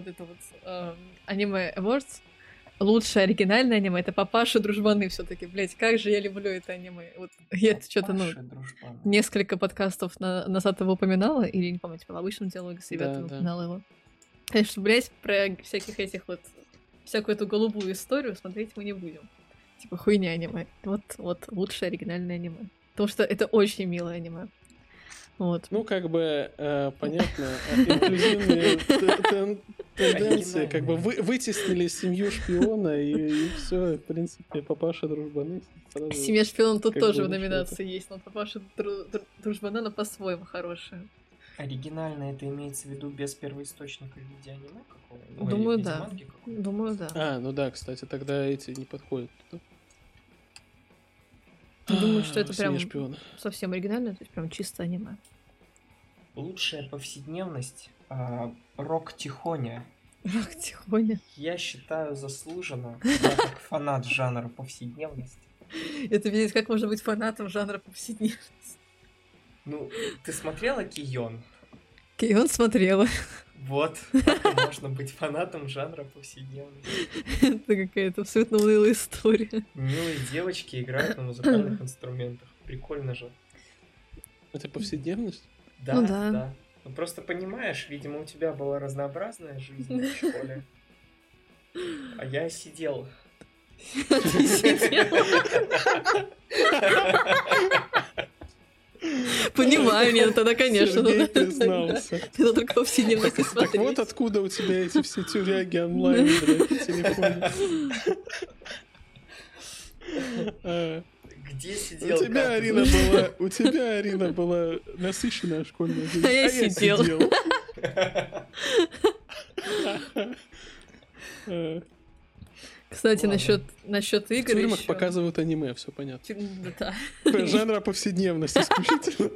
[SPEAKER 2] аниме Awards, лучшее оригинальное аниме — это «Папаша дружбаны» все-таки, блять, как же я люблю это аниме. Вот я что-то, несколько подкастов назад его упоминала, или, не помню, в обычном диалоге с ребятами упоминала его. Конечно, блять, про всяких этих вот, всякую эту голубую историю смотреть мы не будем. Типа хуйня аниме. Вот лучшее оригинальное аниме. Потому что это очень милое аниме. Вот.
[SPEAKER 3] Ну, как бы, понятно, инклюзивные тенденции, как бы вытеснили семью шпиона, и все, в принципе, «Папаша дружбаны».
[SPEAKER 2] Семья шпиона тут тоже в номинации есть, но «Папаша дружбаны», она по-своему хорошая.
[SPEAKER 4] Оригинально это имеется в виду без первоисточника в виде аниме какого-то?
[SPEAKER 2] Думаю, да. Думаю, да.
[SPEAKER 3] А, ну да, кстати, тогда эти не подходят.
[SPEAKER 2] Думаю, что это прям совсем оригинально, то есть прям чисто аниме.
[SPEAKER 4] Лучшая повседневность Рок Тихоня.
[SPEAKER 2] Рок Тихоня.
[SPEAKER 4] Я считаю заслуженно, я как фанат жанра повседневности.
[SPEAKER 2] Это видеть, как можно быть фанатом жанра повседневности.
[SPEAKER 4] Ну, ты смотрела Кийон?
[SPEAKER 2] Кийон смотрела.
[SPEAKER 4] Вот, как можно быть фанатом жанра повседневности.
[SPEAKER 2] Это какая-то абсолютно унылая история.
[SPEAKER 4] Милые девочки играют на музыкальных инструментах. Прикольно же.
[SPEAKER 3] Это повседневность?
[SPEAKER 4] Да, ну, да. Ну просто понимаешь, видимо, у тебя была разнообразная жизнь в школе. А я сидел.
[SPEAKER 2] Понимаю, нет, тогда, конечно.
[SPEAKER 3] Сергей признался.
[SPEAKER 2] Это только повседневности смотреть.
[SPEAKER 3] Так вот откуда у тебя эти все тюряги онлайн, блядь, в телефоне.
[SPEAKER 4] Где сидел?
[SPEAKER 3] У тебя, Арина, была насыщенная школьная жизнь.
[SPEAKER 2] А я сидел. Кстати, насчет игр.
[SPEAKER 3] В тюрьмах показывают аниме, все понятно.
[SPEAKER 2] Да.
[SPEAKER 3] Жанра повседневность исключительно.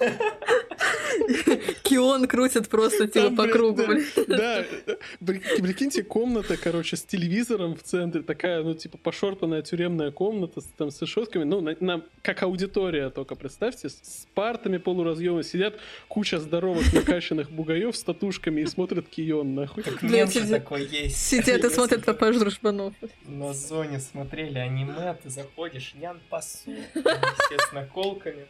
[SPEAKER 2] Кион крутит просто типа по кругу.
[SPEAKER 3] Да, прикиньте, комната, короче, с телевизором в центре, такая, ну, типа, пошорпанная тюремная комната там с решетками, ну, как аудитория только, представьте, с партами полуразъемы сидят куча здоровых накачанных бугаев с татушками и смотрят Кион, нахуй.
[SPEAKER 4] Так мем же такой есть.
[SPEAKER 2] Сидят и смотрят «Папашу дружбанов».
[SPEAKER 4] На зоне смотрели аниме, ты заходишь, Нян Пасу, все с наколками.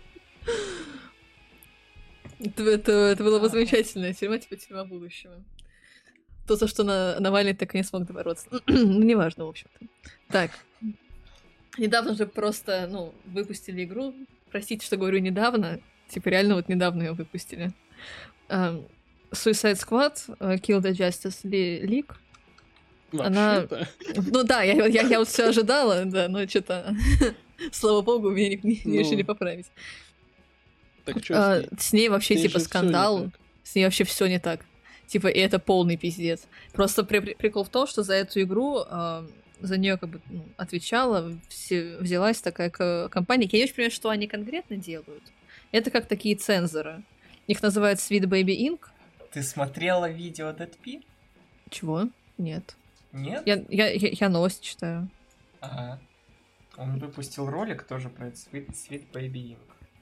[SPEAKER 2] Это была замечательная тюрьма, типа тюрьма будущего. То, за что Навальный так и не смог добороться. Ну, неважно, в общем-то. Так. Недавно же просто, выпустили игру. Простите, что говорю недавно. Типа реально вот недавно ее выпустили. Suicide Squad, Kill the Justice League. Она... Ну да, я вот все ожидала, да, но что-то... Слава богу, меня не решили поправить.
[SPEAKER 3] Так что
[SPEAKER 2] с ней вообще, типа, скандал. С ней вообще все не так. Типа, и это полный пиздец. Просто прикол в том, что за эту игру за нее как бы отвечала, взялась такая компания. Я не очень понимаю, что они конкретно делают. Это как такие цензоры. Их называют Sweet Baby Inc.
[SPEAKER 4] Ты смотрела видео Дэдпи?
[SPEAKER 2] Чего? Нет.
[SPEAKER 4] Нет?
[SPEAKER 2] Я новости читаю.
[SPEAKER 4] Ага. Он выпустил ролик тоже про Sweet Baby Inc.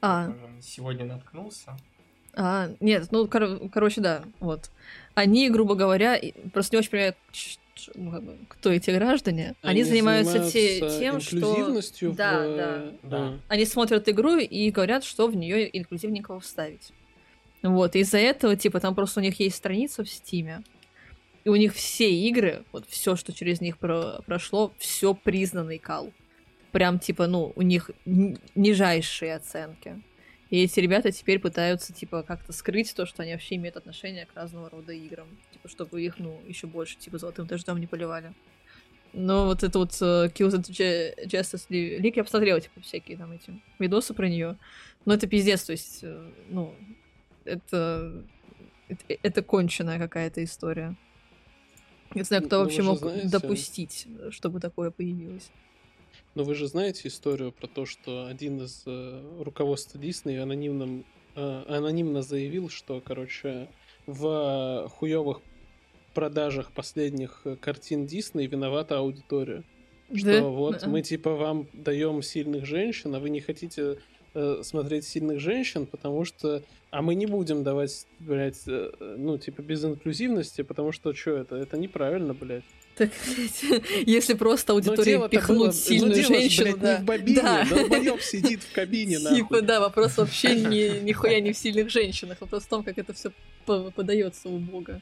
[SPEAKER 4] сегодня наткнулся.
[SPEAKER 2] Нет, ну, короче, да, вот. Они, грубо говоря, просто не очень понимаю, кто эти граждане. Они занимаются тем, что... Да. Они смотрят игру и говорят, что в нее инклюзивненького вставить. Вот, из-за этого, типа, там просто у них есть страница в Стиме, и у них все игры, вот все, что через них прошло, все признанный кал. Прям, типа, ну, у них нижайшие оценки. И эти ребята теперь пытаются, типа, как-то скрыть то, что они вообще имеют отношение к разного рода играм. Типа, чтобы их, ну, еще больше, типа, золотым дождем не поливали. Но вот это вот Kill the Justice League, я посмотрела, типа, всякие там эти видосы про нее. Но это пиздец, то есть, ну, это конченая какая-то история. Не знаю, кто вообще мог допустить, чтобы такое появилось.
[SPEAKER 3] Но вы же знаете историю про то, что один из руководства Дисней анонимно заявил, что, короче, в хуёвых продажах последних картин Дисней виновата аудитория. Что вот мы, типа, вам даем сильных женщин, а вы не хотите смотреть сильных женщин, потому что... А мы не будем давать, блядь, ну, типа, без инклюзивности, потому что, что это неправильно, блядь.
[SPEAKER 2] Так, если просто аудитории пихнуть сильную женщину,
[SPEAKER 3] блядь, не в бобине, долбоёб сидит в кабине, нахуй.
[SPEAKER 2] Типа, да, вопрос вообще нихуя не в сильных женщинах, вопрос в том, как это все подается у бога.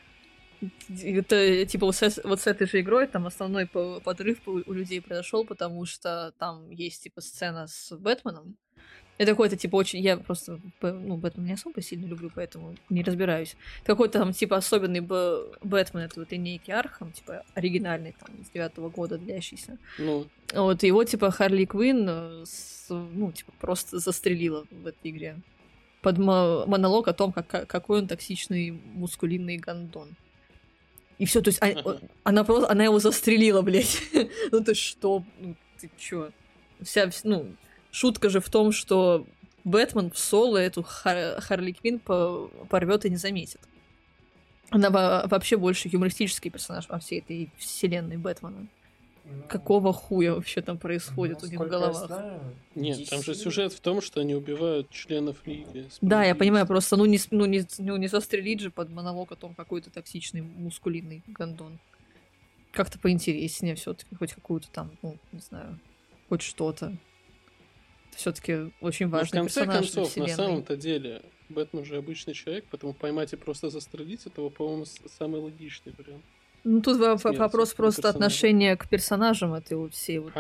[SPEAKER 2] Это, типа, вот с этой же игрой там основной подрыв у людей произошел, потому что там есть, типа, сцена с Бэтменом. Это какой-то, типа, очень... Я просто, ну, Бэтмен не особо сильно люблю, поэтому не разбираюсь. Какой-то там, типа, особенный Бэтмен, это вот линейки Архам, типа, оригинальный, там, с 9-го года длящийся.
[SPEAKER 3] Ну.
[SPEAKER 2] Вот, его, типа, Харли Квинн, ну, типа, просто застрелила в этой игре. Под монолог о том, какой он токсичный, мускулинный гандон. И все, то есть она его застрелила, блядь. Ну ты что? Ну ты чё? Ну, шутка же в том, что Бэтмен в соло эту Харли Квинн порвет и не заметит. Она вообще больше юмористический персонаж во всей этой вселенной Бэтмена. Какого хуя вообще там происходит у них в головах?
[SPEAKER 3] Нет, там же сюжет в том, что они убивают членов Лиги.
[SPEAKER 2] Да, я понимаю, просто не застрелить же под монолог о том, какой-то токсичный мускулинный гандон. Как-то поинтереснее все-таки, хоть какую-то там, ну, не знаю, хоть что-то. Все-таки очень важный персонаж
[SPEAKER 3] в конце концов, на самом-то деле, Бэтмен же обычный человек, поэтому поймать и просто застрелить этого, по-моему, самый логичный вариант.
[SPEAKER 2] Ну, тут вопрос просто отношения к персонажам этой вот всей вот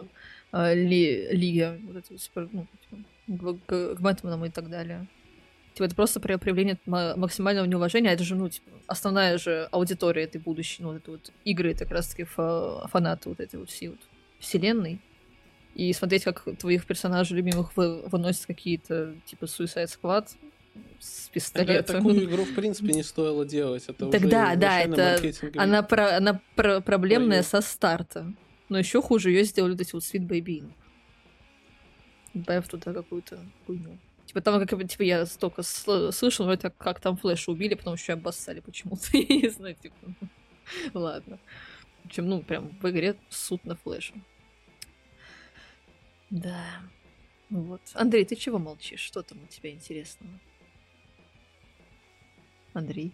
[SPEAKER 2] лиги, вот этой, ну, к Бэтменам и так далее. Типа, это просто проявление максимального неуважения. Это же, ну, типа, основная же аудитория этой будущей, ну, вот это вот игры, это как раз-таки фанаты вот этой вот всей вот вселенной. И смотреть, как твоих персонажей любимых выносят какие-то, типа, Suicide Squad с пистолетом.
[SPEAKER 3] Такую игру, в принципе, не стоило делать. Это
[SPEAKER 2] так
[SPEAKER 3] уже
[SPEAKER 2] да, это она проблемная со старта. Но еще хуже ее сделали вот эти вот Sweet Baby. Добавив туда какую-то хуйню. Типа там, типа, я столько слышал, вроде как там Флэша убили, потому что обоссали почему-то. Не знаю, типа. Ладно. В общем, ну, прям в игре суд на Флэша. Да. Ну вот. Андрей, ты чего молчишь? Что там у тебя интересного? Андрей?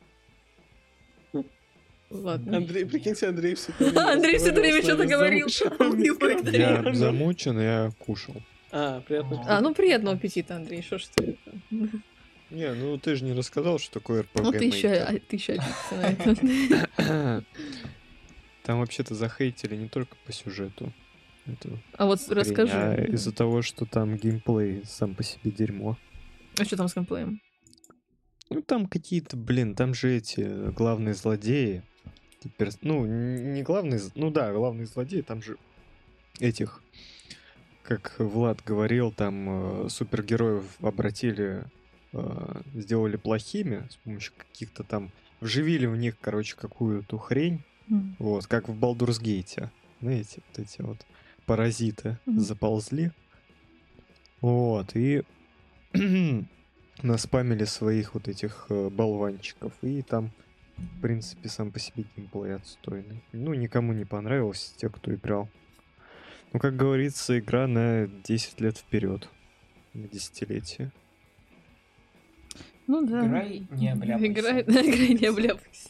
[SPEAKER 2] Ладно.
[SPEAKER 3] Андрей, прикиньте, Андрей все это время
[SPEAKER 2] Андрей все это время что-то говорил.
[SPEAKER 1] Я замучен, я кушал.
[SPEAKER 3] Приятно.
[SPEAKER 2] Ну приятного аппетита, Андрей, что ж ты это?
[SPEAKER 1] Не, ну ты же не рассказал, что такое RPG.
[SPEAKER 2] Ну ты еще обидится на это.
[SPEAKER 1] Там вообще-то захейтили не только по сюжету.
[SPEAKER 2] А вот расскажи.
[SPEAKER 1] А из-за того, что там геймплей сам по себе дерьмо.
[SPEAKER 2] А что там с геймплеем?
[SPEAKER 1] Ну там какие-то, там же эти главные злодеи. Ну, не главные, ну да, главные злодеи, там же этих, как Влад говорил, там супергероев обратили, сделали плохими с помощью каких-то там, вживили в них, короче, какую-то хрень, вот, как в Baldur's Gate, знаете, вот эти вот паразиты заползли, вот, и наспамили своих вот этих болванчиков, и там, в принципе, сам по себе геймплей отстойный. Ну, никому не понравилось, те, кто играл. Ну, как говорится, игра на 10 лет вперед. на десятилетие.
[SPEAKER 2] Ну да.
[SPEAKER 4] Играй, не обляпайся.
[SPEAKER 2] Играй, не обляпайся.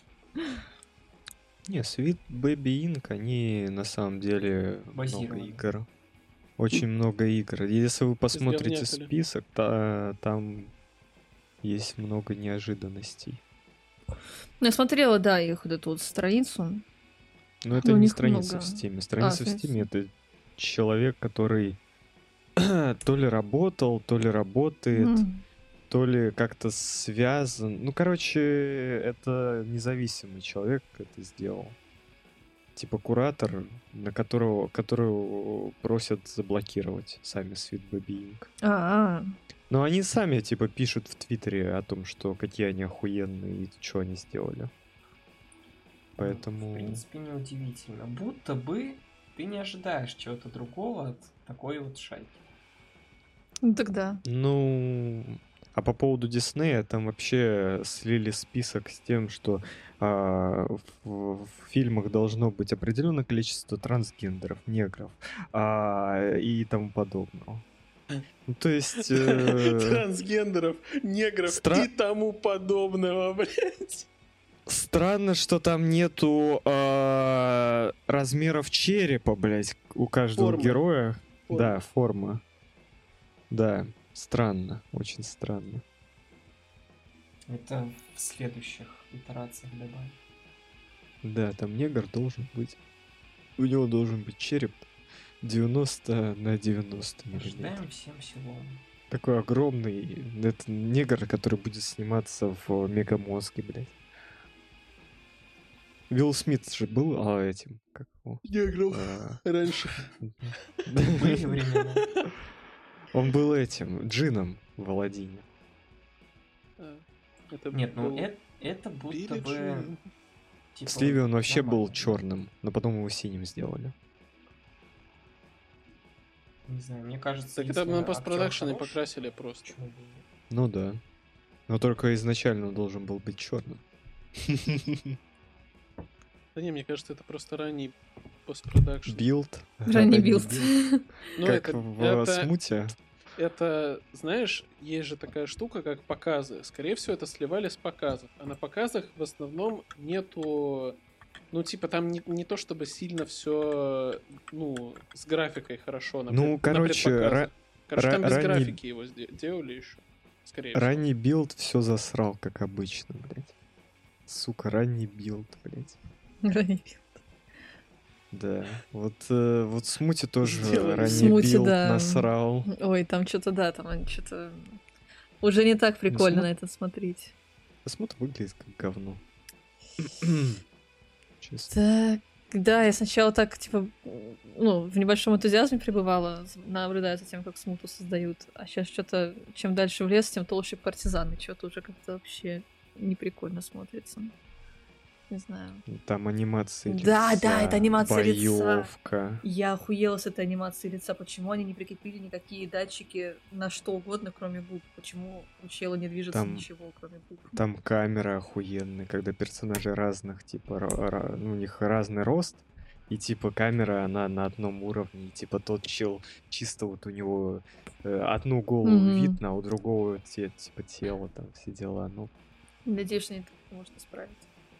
[SPEAKER 1] Не, Sweet Baby Inc. они на самом деле много игр. Очень много игр. Если вы посмотрите список, там есть много неожиданностей.
[SPEAKER 2] Ну, я смотрела, да, их вот эту вот страницу.
[SPEAKER 1] Но это не страница в Steam. Страница в Steam — это человек, который то ли работал, то ли работает, то ли как-то связан. Ну, короче, это независимый человек это сделал. Типа куратор, которого просят заблокировать сами Sweet Baby Inc. Но они сами, типа, пишут в Твиттере о том, что какие они охуенные и что они сделали. Поэтому...
[SPEAKER 4] В принципе, неудивительно. Будто бы ты не ожидаешь чего-то другого от такой вот шайки.
[SPEAKER 2] Ну, тогда.
[SPEAKER 1] Ну... А по поводу Диснея, там вообще слили список с тем, что в фильмах должно быть определенное количество трансгендеров, негров и тому подобного. Ну, то есть...
[SPEAKER 3] Трансгендеров, негров и тому подобного, блядь.
[SPEAKER 1] Странно, что там нету размеров черепа, блядь, у каждого героя. Да, форма. Да. Странно, очень странно.
[SPEAKER 4] Это в следующих итерациях добавить.
[SPEAKER 1] Да, там негр должен быть. У него должен быть череп 90 на 90 миллиметров.
[SPEAKER 4] Ждаем всем селом.
[SPEAKER 1] Такой огромный. Это негр, который будет сниматься в Мегамозге, блядь. Уилл Смит же был этим, как его?
[SPEAKER 3] Негром раньше.
[SPEAKER 4] Были времена.
[SPEAKER 1] Он был этим, Джином в Аладдине.
[SPEAKER 4] Нет, ну это будто бы...
[SPEAKER 1] Типа, Сливи он вообще был черным, но потом его синим сделали.
[SPEAKER 4] Не знаю, мне кажется...
[SPEAKER 3] Так это на постпродакшене покрасили просто.
[SPEAKER 1] Ну да. Но только изначально он должен был быть черным.
[SPEAKER 3] Да не, мне кажется, это просто ранний постпродакшн.
[SPEAKER 1] Билд.
[SPEAKER 2] Ранний билд.
[SPEAKER 3] Ну,
[SPEAKER 1] как в смуте.
[SPEAKER 3] Это, знаешь, есть же такая штука, как показы. Скорее всего, это сливали с показов. А на показах в основном нету... Ну, типа, там не то, чтобы сильно все, ну, с графикой хорошо.
[SPEAKER 1] Ну, короче,
[SPEAKER 3] там без графики его делали еще. Скорее всего.
[SPEAKER 1] Ранний билд все засрал, как обычно, блядь. Сука, ранний билд, блядь.
[SPEAKER 2] Ранний билд.
[SPEAKER 1] Да, вот Смути тоже ранний билд насрал.
[SPEAKER 2] Ой, там что-то, да, там что-то... Уже не так прикольно на это смотреть.
[SPEAKER 1] Смут выглядит как говно. Честно.
[SPEAKER 2] Так, да, я сначала так, типа, ну, в небольшом энтузиазме пребывала, наблюдая за тем, как Смуту создают. А сейчас что-то, чем дальше в лес, тем толще партизаны. Что-то уже как-то вообще неприкольно смотрится. Не знаю.
[SPEAKER 1] Там анимации лица,
[SPEAKER 2] да, это анимация
[SPEAKER 1] боёвка.
[SPEAKER 2] лица. Я охуела с этой анимацией лица. Почему они не прикрепили никакие датчики на что угодно, кроме букв? Почему у чела не движется ничего, кроме букв?
[SPEAKER 1] Там камера охуенная, когда персонажи разных, типа, у них разный рост, и, типа, камера, она на одном уровне, и, типа, тот чел, чисто вот у него одну голову видно, а у другого, типа, тело, там, все дела, ну...
[SPEAKER 2] Надеюсь, что они так можно справить.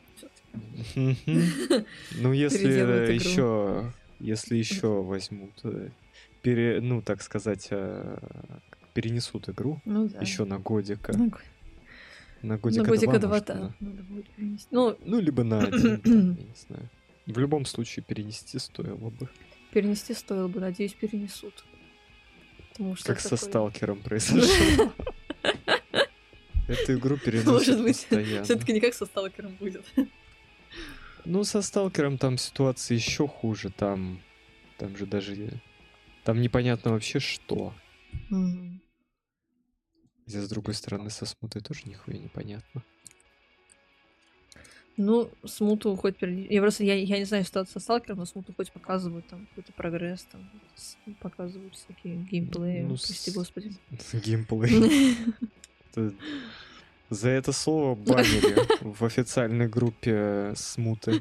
[SPEAKER 1] Ну, если еще возьмут, ну, так сказать, перенесут игру еще на годика. На годика 2,
[SPEAKER 2] надо будет перенести.
[SPEAKER 1] Ну, либо на 1, я не знаю. В любом случае, перенести стоило бы.
[SPEAKER 2] Перенести стоило бы, надеюсь, перенесут.
[SPEAKER 1] Как со Сталкером произошло. Эту игру переносят
[SPEAKER 2] Может быть,
[SPEAKER 1] постоянно.
[SPEAKER 2] Все-таки не как со Сталкером будет.
[SPEAKER 1] Ну, со Сталкером там ситуация еще хуже. Там же даже... Там непонятно вообще что. Хотя, с другой стороны, со Смутой тоже нихуя непонятно.
[SPEAKER 2] Ну, Смуту хоть... Я просто... Я не знаю ситуацию со Сталкером, но Смуту хоть показывают там какой-то прогресс, там показывают всякие геймплеи. Ну, прости господи.
[SPEAKER 1] Геймплей. За это слово банили в официальной группе Смуты.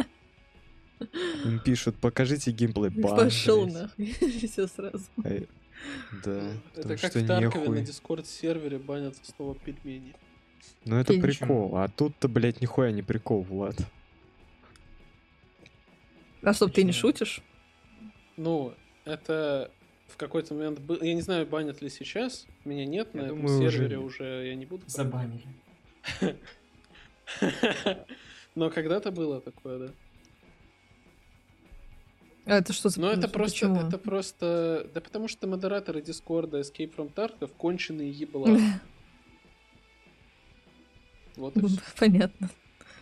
[SPEAKER 1] Им пишут, покажите геймплей.
[SPEAKER 2] Пошел нахуй. Все сразу.
[SPEAKER 1] Да.
[SPEAKER 3] Это как в Таркове на Дискорд-сервере банят за слово пельмени.
[SPEAKER 1] Ну это прикол, а тут-то, блядь, нихуя не прикол, Влад.
[SPEAKER 2] А что, ты не шутишь?
[SPEAKER 3] Ну, это в какой-то момент был... Я не знаю, банят ли сейчас. Меня нет на этом
[SPEAKER 1] думаю,
[SPEAKER 3] сервере уже я не буду...
[SPEAKER 4] Забанили.
[SPEAKER 3] Но когда-то было такое, да.
[SPEAKER 2] А это что за...
[SPEAKER 3] Ну, это просто... Да потому что модераторы Дискорда Escape from Tarkov конченые ебла. Вот и все.
[SPEAKER 2] Понятно.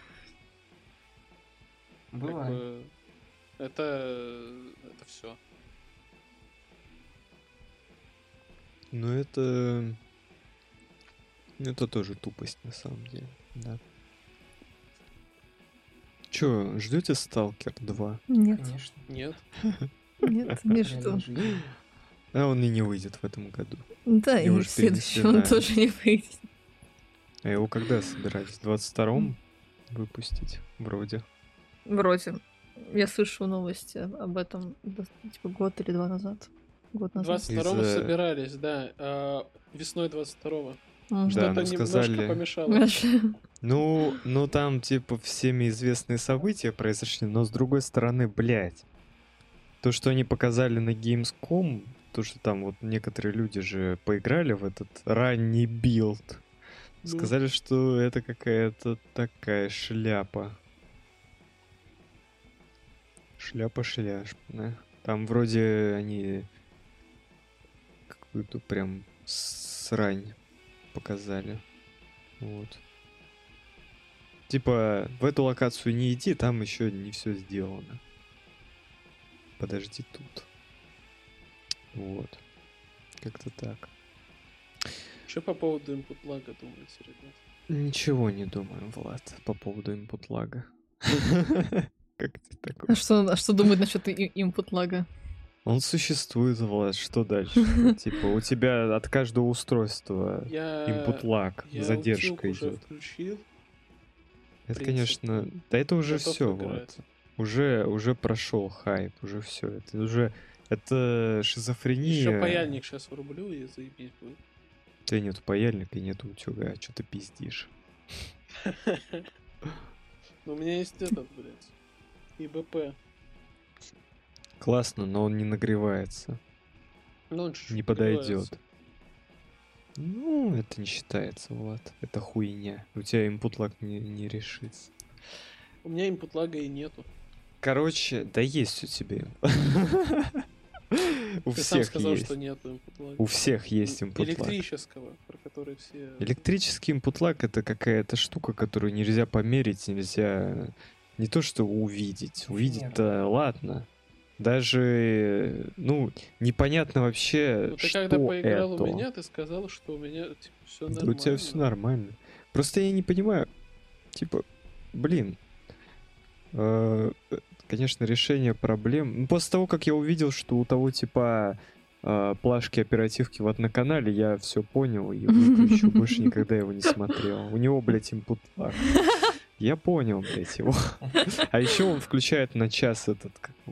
[SPEAKER 4] Бывает.
[SPEAKER 3] Это все.
[SPEAKER 1] Ну это тоже тупость на самом деле, да. Чё, ждете Stalker 2?
[SPEAKER 2] Нет.
[SPEAKER 4] Конечно.
[SPEAKER 3] Нет.
[SPEAKER 2] Нет, не жду.
[SPEAKER 1] А он и не выйдет в этом году.
[SPEAKER 2] Да, и в следующем он тоже не выйдет.
[SPEAKER 1] А его когда собирались? В 22-м выпустить? Вроде.
[SPEAKER 2] Я слышу новости об этом типа год или два назад. Год назад.
[SPEAKER 3] В 22-м собирались, да. Весной 22-го.
[SPEAKER 1] Что-то
[SPEAKER 3] немножко помешало.
[SPEAKER 1] Ну, там, типа, всеми известные события произошли, но с другой стороны, блядь, то, что они показали на Gamescom, то, что там вот некоторые люди же поиграли в этот ранний билд, сказали, что это какая-то такая шляпа. Шляпа-шляшпа. Там вроде они какую-то прям срань показали. Вот. Типа, в эту локацию не иди, там еще не все сделано. Подожди тут. Вот. Как-то так.
[SPEAKER 3] Что по поводу input лага думаете, ребят?
[SPEAKER 1] Ничего не думаю, Влад, по поводу input лага. Как ты такой?
[SPEAKER 2] А что думает насчет input лага?
[SPEAKER 1] Он существует, Влад, что дальше? Типа, у тебя от каждого устройства input lag, задержка идет. Это, конечно, да это уже все, Влад. Уже прошел хайп, уже все. Это шизофрения.
[SPEAKER 3] Еще паяльник сейчас врублю и заебись будет.
[SPEAKER 1] Да нет паяльника и нет утюга, что ты пиздишь?
[SPEAKER 3] Ну, у меня есть этот, блядь, ИБП.
[SPEAKER 1] Классно, но он не нагревается.
[SPEAKER 3] Ну, он чуть-чуть
[SPEAKER 1] не подойдет. Ну, это не считается, Влад. Это хуйня. У тебя input lag не решится.
[SPEAKER 3] У меня input лага и нету.
[SPEAKER 1] Короче, да есть у тебя. У
[SPEAKER 3] Ты
[SPEAKER 1] всех
[SPEAKER 3] сам сказал,
[SPEAKER 1] есть.
[SPEAKER 3] что нету input лага.
[SPEAKER 1] У всех есть input lag.
[SPEAKER 3] Электрического, про который все...
[SPEAKER 1] Электрический input lag — это какая-то штука, которую нельзя померить, нельзя не то что увидеть. Увидеть-то ладно. Даже, непонятно вообще,
[SPEAKER 3] ты
[SPEAKER 1] что
[SPEAKER 3] когда поиграл
[SPEAKER 1] это.
[SPEAKER 3] у меня, ты сказал, что у меня типа, все
[SPEAKER 1] Да
[SPEAKER 3] нормально.
[SPEAKER 1] у тебя все нормально. Просто я не понимаю, типа, блин, конечно, решение проблем. После того, как я увидел, что у того типа плашки оперативки в одноканале, я все понял и выключу. Больше никогда его не смотрел. У него, блядь, input lag. Я понял, блядь, его. А еще он включает на час этот,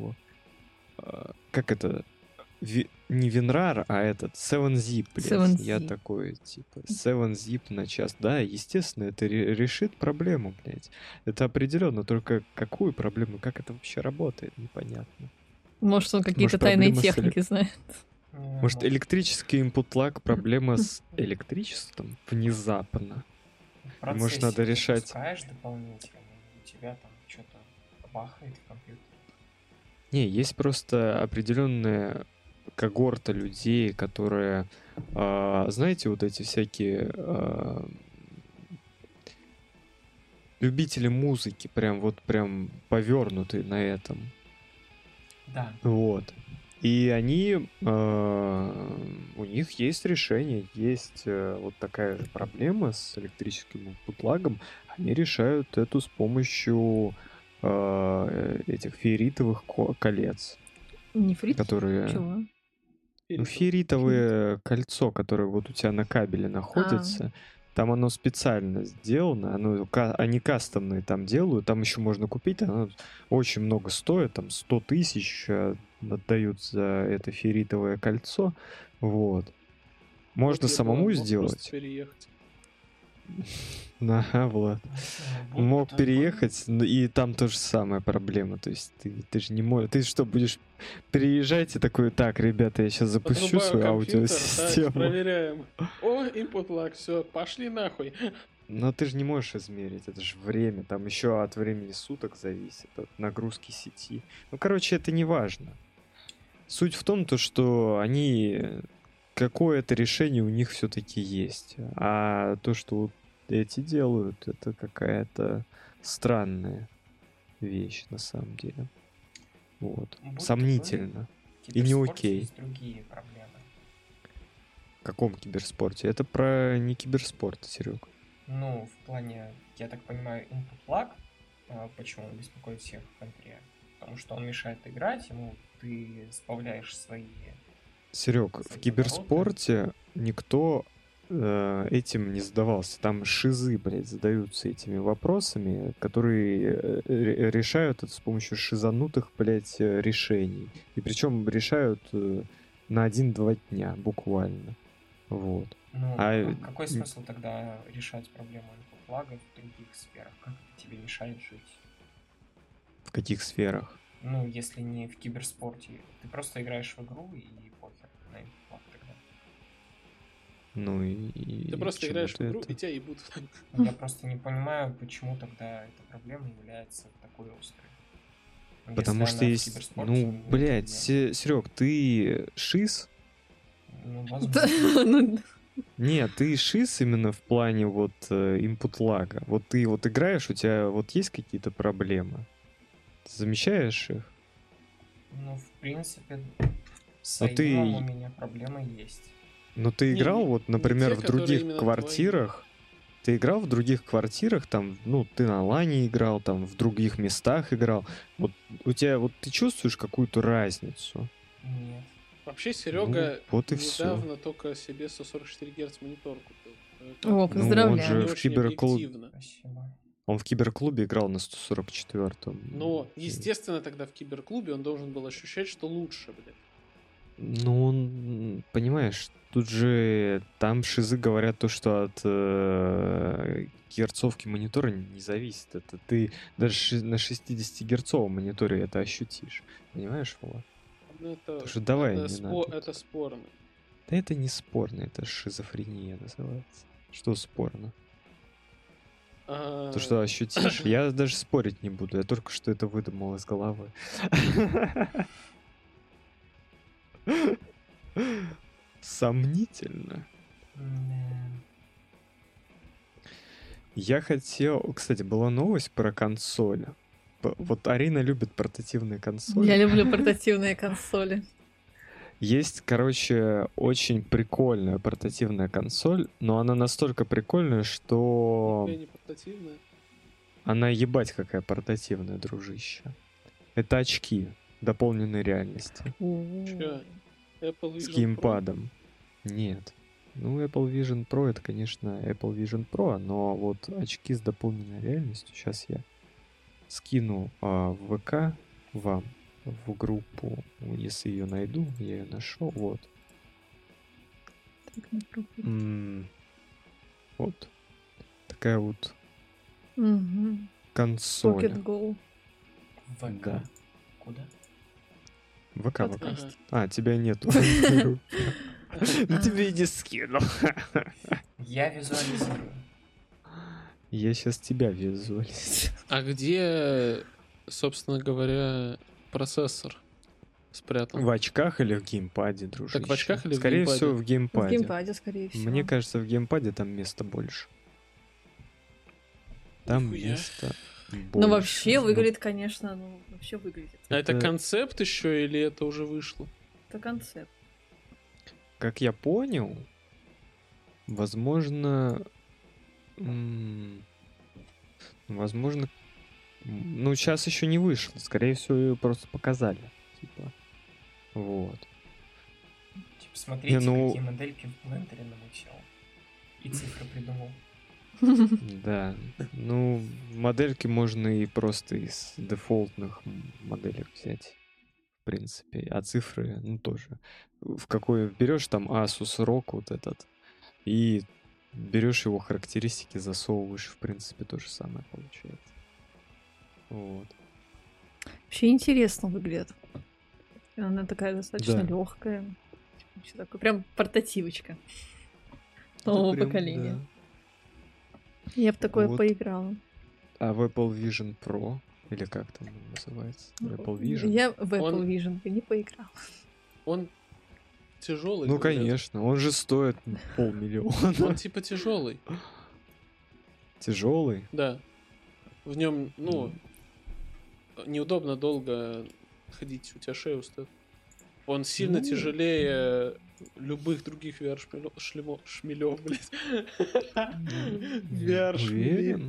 [SPEAKER 1] как это? Не WinRAR, а этот 7-zip, блядь.
[SPEAKER 2] 7-zip.
[SPEAKER 1] Я такой, типа, 7-zip на час. Да, естественно, это решит проблему, блядь. Это определенно, только какую проблему, как это вообще работает, непонятно.
[SPEAKER 2] Может, он какие-то тайные техники знает.
[SPEAKER 1] Может, электрический input lag, проблема с электричеством внезапно. Может, надо решать...
[SPEAKER 4] дополнительно, у тебя там что-то бахает в компьютере.
[SPEAKER 1] Не, есть просто определенная когорта людей, которые, знаете, вот эти всякие любители музыки, прям повернутые на этом.
[SPEAKER 4] Да.
[SPEAKER 1] Вот. И они, у них есть решение, есть вот такая же проблема с электрическим инпут-лагом. Они решают это с помощью этих фиеритовых колец.
[SPEAKER 2] Нефрит?
[SPEAKER 1] Которые...
[SPEAKER 2] Чего?
[SPEAKER 1] фиеритовое кольцо, которое вот у тебя на кабеле находится. Там оно специально сделано, они кастомные там делают, там еще можно купить, оно очень много стоит, там 100 тысяч, отдают за это ферритовое кольцо. Вот. Можно самому сделать.
[SPEAKER 3] Переехать.
[SPEAKER 1] Ага, Влад. Мог переехать, и там тоже самая проблема. То есть ты же не можешь. Ты что, будешь переезжать и такой, так, ребята, я сейчас запущу свою аудиосистему.
[SPEAKER 3] Проверяем. О, input lag, все, пошли нахуй.
[SPEAKER 1] Но ты же не можешь измерить, это же время. Там еще от времени суток зависит, от нагрузки сети. Ну, короче, это не важно. Суть в том, то, что они... Какое-то решение у них все-таки есть. А то, что вот эти делают, это какая-то странная вещь на самом деле. Вот. Сомнительно. И не окей.
[SPEAKER 4] Есть другие проблемы.
[SPEAKER 1] В каком киберспорте? Это про не киберспорт, Серег.
[SPEAKER 4] Ну, в плане, я так понимаю, input lag, почему он беспокоит всех в контре? Потому что он мешает играть, ему ты сбавляешь свои...
[SPEAKER 1] Серег, в киберспорте никто этим не задавался. Там шизы, блядь, задаются этими вопросами, которые решают это с помощью шизанутых, блядь, решений. И причем решают на 1-2 дня, буквально. Вот.
[SPEAKER 4] Ну, какой смысл тогда решать проблему инпут-лага в других сферах? Как это тебе мешает жить?
[SPEAKER 1] В каких сферах?
[SPEAKER 4] Ну, если не в киберспорте. Ты просто играешь в игру и похер на инпут-лаг тогда.
[SPEAKER 1] Ну и
[SPEAKER 3] ты просто играешь в игру, и тебя ебут.
[SPEAKER 4] Я просто не понимаю, почему тогда эта проблема является такой острой.
[SPEAKER 1] Потому что есть... Ну, блядь, Серег, ты шиз?
[SPEAKER 4] Ну, возможно.
[SPEAKER 1] Нет, ты шиз именно в плане вот input лага. Вот ты вот играешь, у тебя вот есть какие-то проблемы? Ты замечаешь их?
[SPEAKER 4] Ну, в принципе, с аимом у меня проблемы есть.
[SPEAKER 1] Но ты играл вот, например, в других квартирах? Ты играл в других квартирах, там, ну, ты на лане играл, там, в других местах играл. Вот у тебя, вот ты чувствуешь какую-то разницу?
[SPEAKER 4] Нет.
[SPEAKER 3] Вообще, Серега
[SPEAKER 1] вот и
[SPEAKER 3] недавно только себе 144 Гц монитор купил.
[SPEAKER 2] О, поздравляю.
[SPEAKER 1] Он же в киберклубе.
[SPEAKER 4] Спасибо.
[SPEAKER 1] Он в киберклубе играл на 144-м.
[SPEAKER 3] Но, естественно, тогда в киберклубе он должен был ощущать, что лучше, блядь.
[SPEAKER 1] Ну, он, понимаешь, тут же там шизы говорят то, что от герцовки монитора не зависит. Это ты даже на 60-герцовом мониторе это ощутишь. Понимаешь, Вова?
[SPEAKER 3] Это,
[SPEAKER 1] что давай,
[SPEAKER 3] это спорно.
[SPEAKER 1] Да это не спорно, это шизофрения называется. Что спорно? То, что ощутишь, я даже спорить не буду. Я только что это выдумал из головы. Сомнительно. Я хотел... Кстати, была новость про консоли. Вот Арина любит портативные консоли.
[SPEAKER 2] Я люблю портативные консоли.
[SPEAKER 1] Есть, короче, очень прикольная портативная консоль, но она настолько прикольная, что...
[SPEAKER 3] Не портативная.
[SPEAKER 1] Она ебать какая портативная, дружище. Это очки дополненной реальности.
[SPEAKER 3] Чё? Apple Vision
[SPEAKER 1] с геймпадом. Pro? Нет. Ну, Apple Vision Pro это, конечно, Apple Vision Pro, но вот очки с дополненной реальностью сейчас я скину в ВК вам в группу, если ее найду, я ее нашел, вот. Вот. Такая вот консоль.
[SPEAKER 2] Pocket Go.
[SPEAKER 4] ВК.
[SPEAKER 1] Да.
[SPEAKER 4] Куда?
[SPEAKER 1] ВК. А, тебя нету. Ну тебе и не скинул.
[SPEAKER 4] Я визуализирую.
[SPEAKER 1] Я сейчас тебя визуализирую.
[SPEAKER 3] А где, собственно говоря, процессор спрятан?
[SPEAKER 1] В очках или в геймпаде, дружище?
[SPEAKER 3] Так в очках или
[SPEAKER 1] скорее
[SPEAKER 3] в геймпаде?
[SPEAKER 1] Всего, в геймпаде.
[SPEAKER 2] В геймпаде, скорее всего.
[SPEAKER 1] Мне кажется, в геймпаде там места больше. Там
[SPEAKER 3] Нихуя.
[SPEAKER 1] места больше.
[SPEAKER 2] Ну, вообще выглядит, конечно, вообще выглядит.
[SPEAKER 3] А это концепт еще или это уже вышло?
[SPEAKER 2] Это концепт.
[SPEAKER 1] Как я понял, возможно... Возможно... Ну, сейчас еще не вышло. Скорее всего, ее просто показали. Типа. Вот.
[SPEAKER 4] Типа, смотрите, какие модельки в блендере намучил. И цифры придумал.
[SPEAKER 1] Да. Ну, модельки можно и просто из дефолтных моделек взять. В принципе, а цифры, ну, тоже. В какой берешь там Asus ROG вот этот, и берешь его характеристики, засовываешь, в принципе, то же самое получается. Вот.
[SPEAKER 2] Вообще интересно выглядит. Она такая достаточно
[SPEAKER 1] Да.
[SPEAKER 2] легкая. Все такое. Прям портативочка нового
[SPEAKER 1] прям,
[SPEAKER 2] поколения.
[SPEAKER 1] да.
[SPEAKER 2] Я бы такое
[SPEAKER 1] Вот.
[SPEAKER 2] поиграла.
[SPEAKER 1] А в Apple Vision Pro, или как там он называется? В Apple Vision?
[SPEAKER 2] Я в Apple Vision бы не поиграла.
[SPEAKER 3] Он тяжелый.
[SPEAKER 1] Ну, конечно, он же стоит 500 000.
[SPEAKER 3] Он типа тяжелый.
[SPEAKER 1] Тяжелый?
[SPEAKER 3] Да. В нем, неудобно долго ходить, у тебя шея устает. Он сильно тяжелее любых других VR-шмелев, блядь. VR-шмели.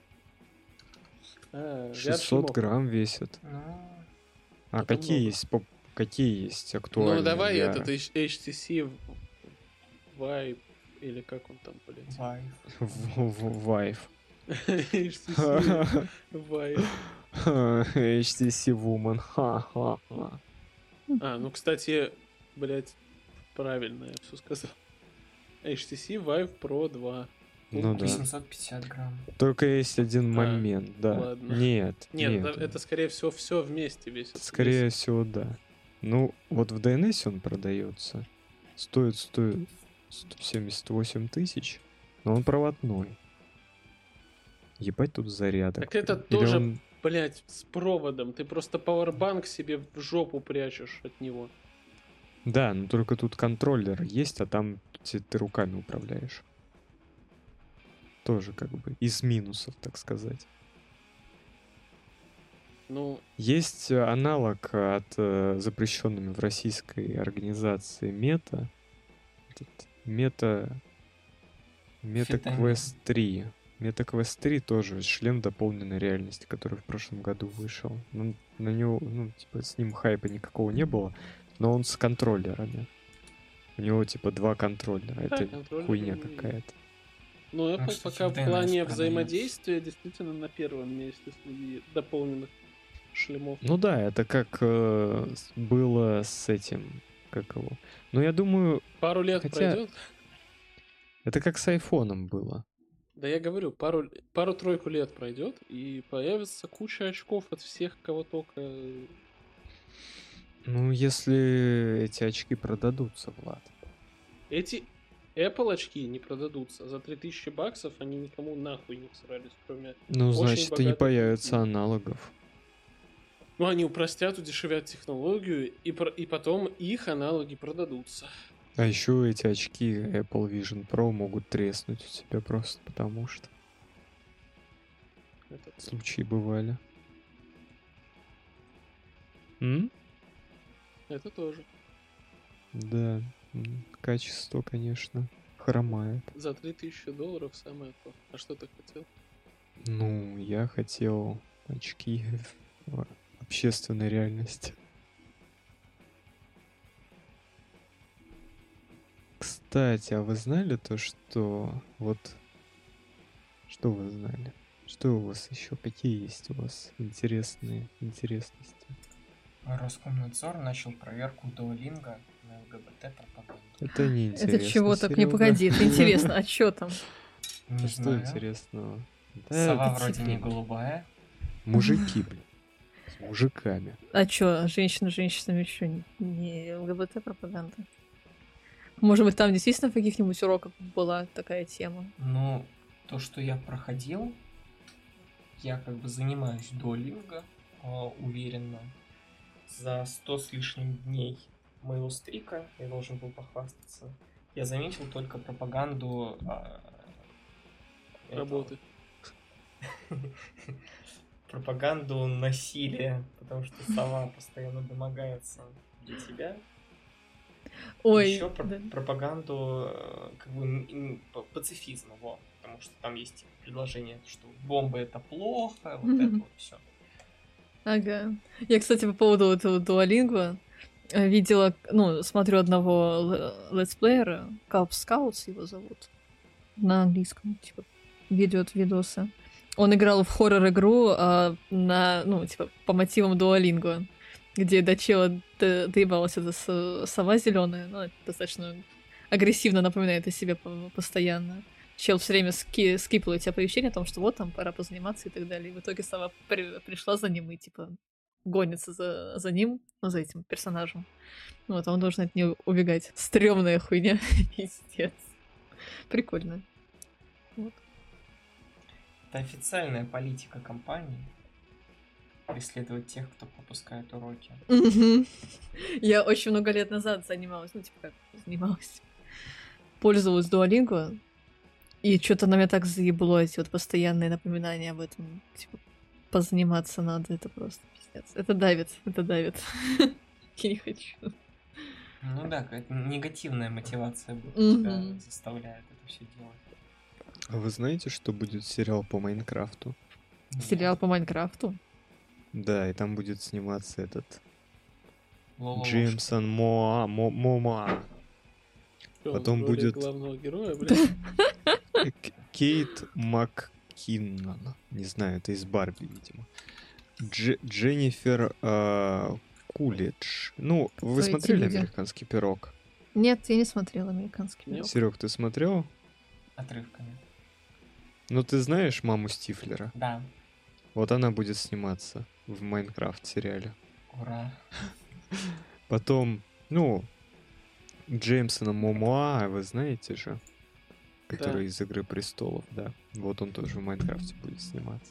[SPEAKER 1] 600 грамм весит. А какие есть актуальные?
[SPEAKER 3] Ну, давай этот HTC Vive, или как он там, блядь?
[SPEAKER 1] Vive.
[SPEAKER 3] HTC Vive.
[SPEAKER 1] HTC Woman. Ха-ха-ха.
[SPEAKER 3] Ну, кстати, блядь, правильно я все сказал. HTC Vive Pro 2.
[SPEAKER 1] Ну да.
[SPEAKER 4] 850 грамм.
[SPEAKER 1] Только есть один момент, да.
[SPEAKER 3] Ладно.
[SPEAKER 1] Нет,
[SPEAKER 3] это скорее всего все вместе весит.
[SPEAKER 1] Скорее всего, да. Ну, вот в DNS он продается. Стоит 178 000, но он проводной. Ебать тут зарядок.
[SPEAKER 3] Так это тоже, блядь, с проводом. Ты просто пауэрбанк себе в жопу прячешь от него.
[SPEAKER 1] Да, но только тут контроллер есть, а там ты руками управляешь. Тоже как бы из минусов, так сказать.
[SPEAKER 3] Ну...
[SPEAKER 1] Есть аналог от запрещенными в российской организации Мета. MetaQuest 3. MetaQuest 3 тоже шлем дополненной реальности, который в прошлом году вышел. На него, с ним хайпа никакого не было, но он с контроллерами. У него, 2 контроллера. Это хуйня какая-то.
[SPEAKER 3] Ну, Apple пока в плане взаимодействия действительно на первом месте среди дополненных шлемов.
[SPEAKER 1] Ну да, это как было с этим, как его. Ну, я думаю...
[SPEAKER 3] Пару лет пройдет.
[SPEAKER 1] Это как с айфоном было.
[SPEAKER 3] Да я говорю, пару-тройку лет пройдет, и появится куча очков от всех, кого только...
[SPEAKER 1] Ну, если эти очки продадутся, Влад.
[SPEAKER 3] Эти Apple очки не продадутся. За $3000 они никому нахуй не всрались, кроме...
[SPEAKER 1] Ну, значит, и не появится аналогов.
[SPEAKER 3] Ну, они упростят, удешевят технологию, и потом их аналоги продадутся.
[SPEAKER 1] А еще эти очки Apple Vision Pro могут треснуть у тебя просто потому что. Случаи бывали.
[SPEAKER 3] Это тоже.
[SPEAKER 1] Да, качество, конечно, хромает.
[SPEAKER 3] За $3000 самое то. А что ты хотел?
[SPEAKER 1] Ну, я хотел очки в общественной реальности. Кстати, а вы знали то, что вот... Что вы знали? Что у вас еще? Какие есть у вас интересности?
[SPEAKER 4] Роскомнадзор начал проверку Duolingo на ЛГБТ-пропаганду.
[SPEAKER 1] Это не интересно.
[SPEAKER 2] Это чего так не погоди, это интересно, а что там?
[SPEAKER 4] Не
[SPEAKER 1] что
[SPEAKER 4] знаю.
[SPEAKER 1] Интересного?
[SPEAKER 4] Сова вроде не голубая.
[SPEAKER 1] Мужики, блин. С мужиками.
[SPEAKER 2] А чё, женщины с женщинами что, не ЛГБТ-пропаганда? Может быть, там действительно в каких-нибудь уроках была такая тема?
[SPEAKER 4] Ну, то, что я проходил, я как бы занимаюсь Duolingo уверенно. За 100 с лишним дней моего стрика, я должен был похвастаться, я заметил только пропаганду
[SPEAKER 3] работы.
[SPEAKER 4] Пропаганду насилия, потому что сова постоянно домогается для тебя.
[SPEAKER 2] Ой,
[SPEAKER 4] еще пропаганду как бы пацифизма, потому что там есть предложение, что бомбы это плохо, вот это вот все.
[SPEAKER 2] Ага. Я, кстати, по поводу этого Duolingo видела, смотрю одного летсплеера, Calp Scouts его зовут, на английском, ведет видосы. Он играл в хоррор-игру по мотивам Duolingo. где до чела доебалась эта сова зеленая, ну, достаточно агрессивно напоминает о себе постоянно. Чел все время скипал эти оповещения о том, что вот там пора позаниматься и так далее. И в итоге сова пришла за ним и типа гонится за ним, ну, за этим персонажем. Вот, а он должен от нее убегать. Стрёмная хуйня. Пиздец. Прикольно. Вот.
[SPEAKER 4] Это официальная политика компании. Преследовать тех, кто пропускает уроки.
[SPEAKER 2] Я очень много лет назад занималась, пользовалась Duolingo, и что-то на меня так заебло эти вот постоянные напоминания об этом. Типа, позаниматься надо, это просто пиздец. Это давит. Я не хочу.
[SPEAKER 4] Ну да, какая-то негативная мотивация тебя заставляет это все делать.
[SPEAKER 1] А вы знаете, что будет сериал по Майнкрафту?
[SPEAKER 2] Сериал по Майнкрафту?
[SPEAKER 1] Да, и там будет сниматься этот
[SPEAKER 4] Джеймсон
[SPEAKER 1] Мома. Потом будет
[SPEAKER 3] главного героя, блядь.
[SPEAKER 1] Кейт МакКиннон. Не знаю, это из Барби, видимо. Дженнифер Кулидж. Ну, вы смотрели «Американский пирог»?
[SPEAKER 2] Нет, я не смотрела «Американский пирог».
[SPEAKER 1] Серег, ты смотрел?
[SPEAKER 4] Отрывками.
[SPEAKER 1] Ну, ты знаешь маму Стифлера?
[SPEAKER 4] Да.
[SPEAKER 1] Вот она будет сниматься в Майнкрафт сериале.
[SPEAKER 4] Ура.
[SPEAKER 1] Потом, Джеймсона Момоа, вы знаете же? Который из «Игры престолов», да. Вот он тоже в Майнкрафте будет сниматься.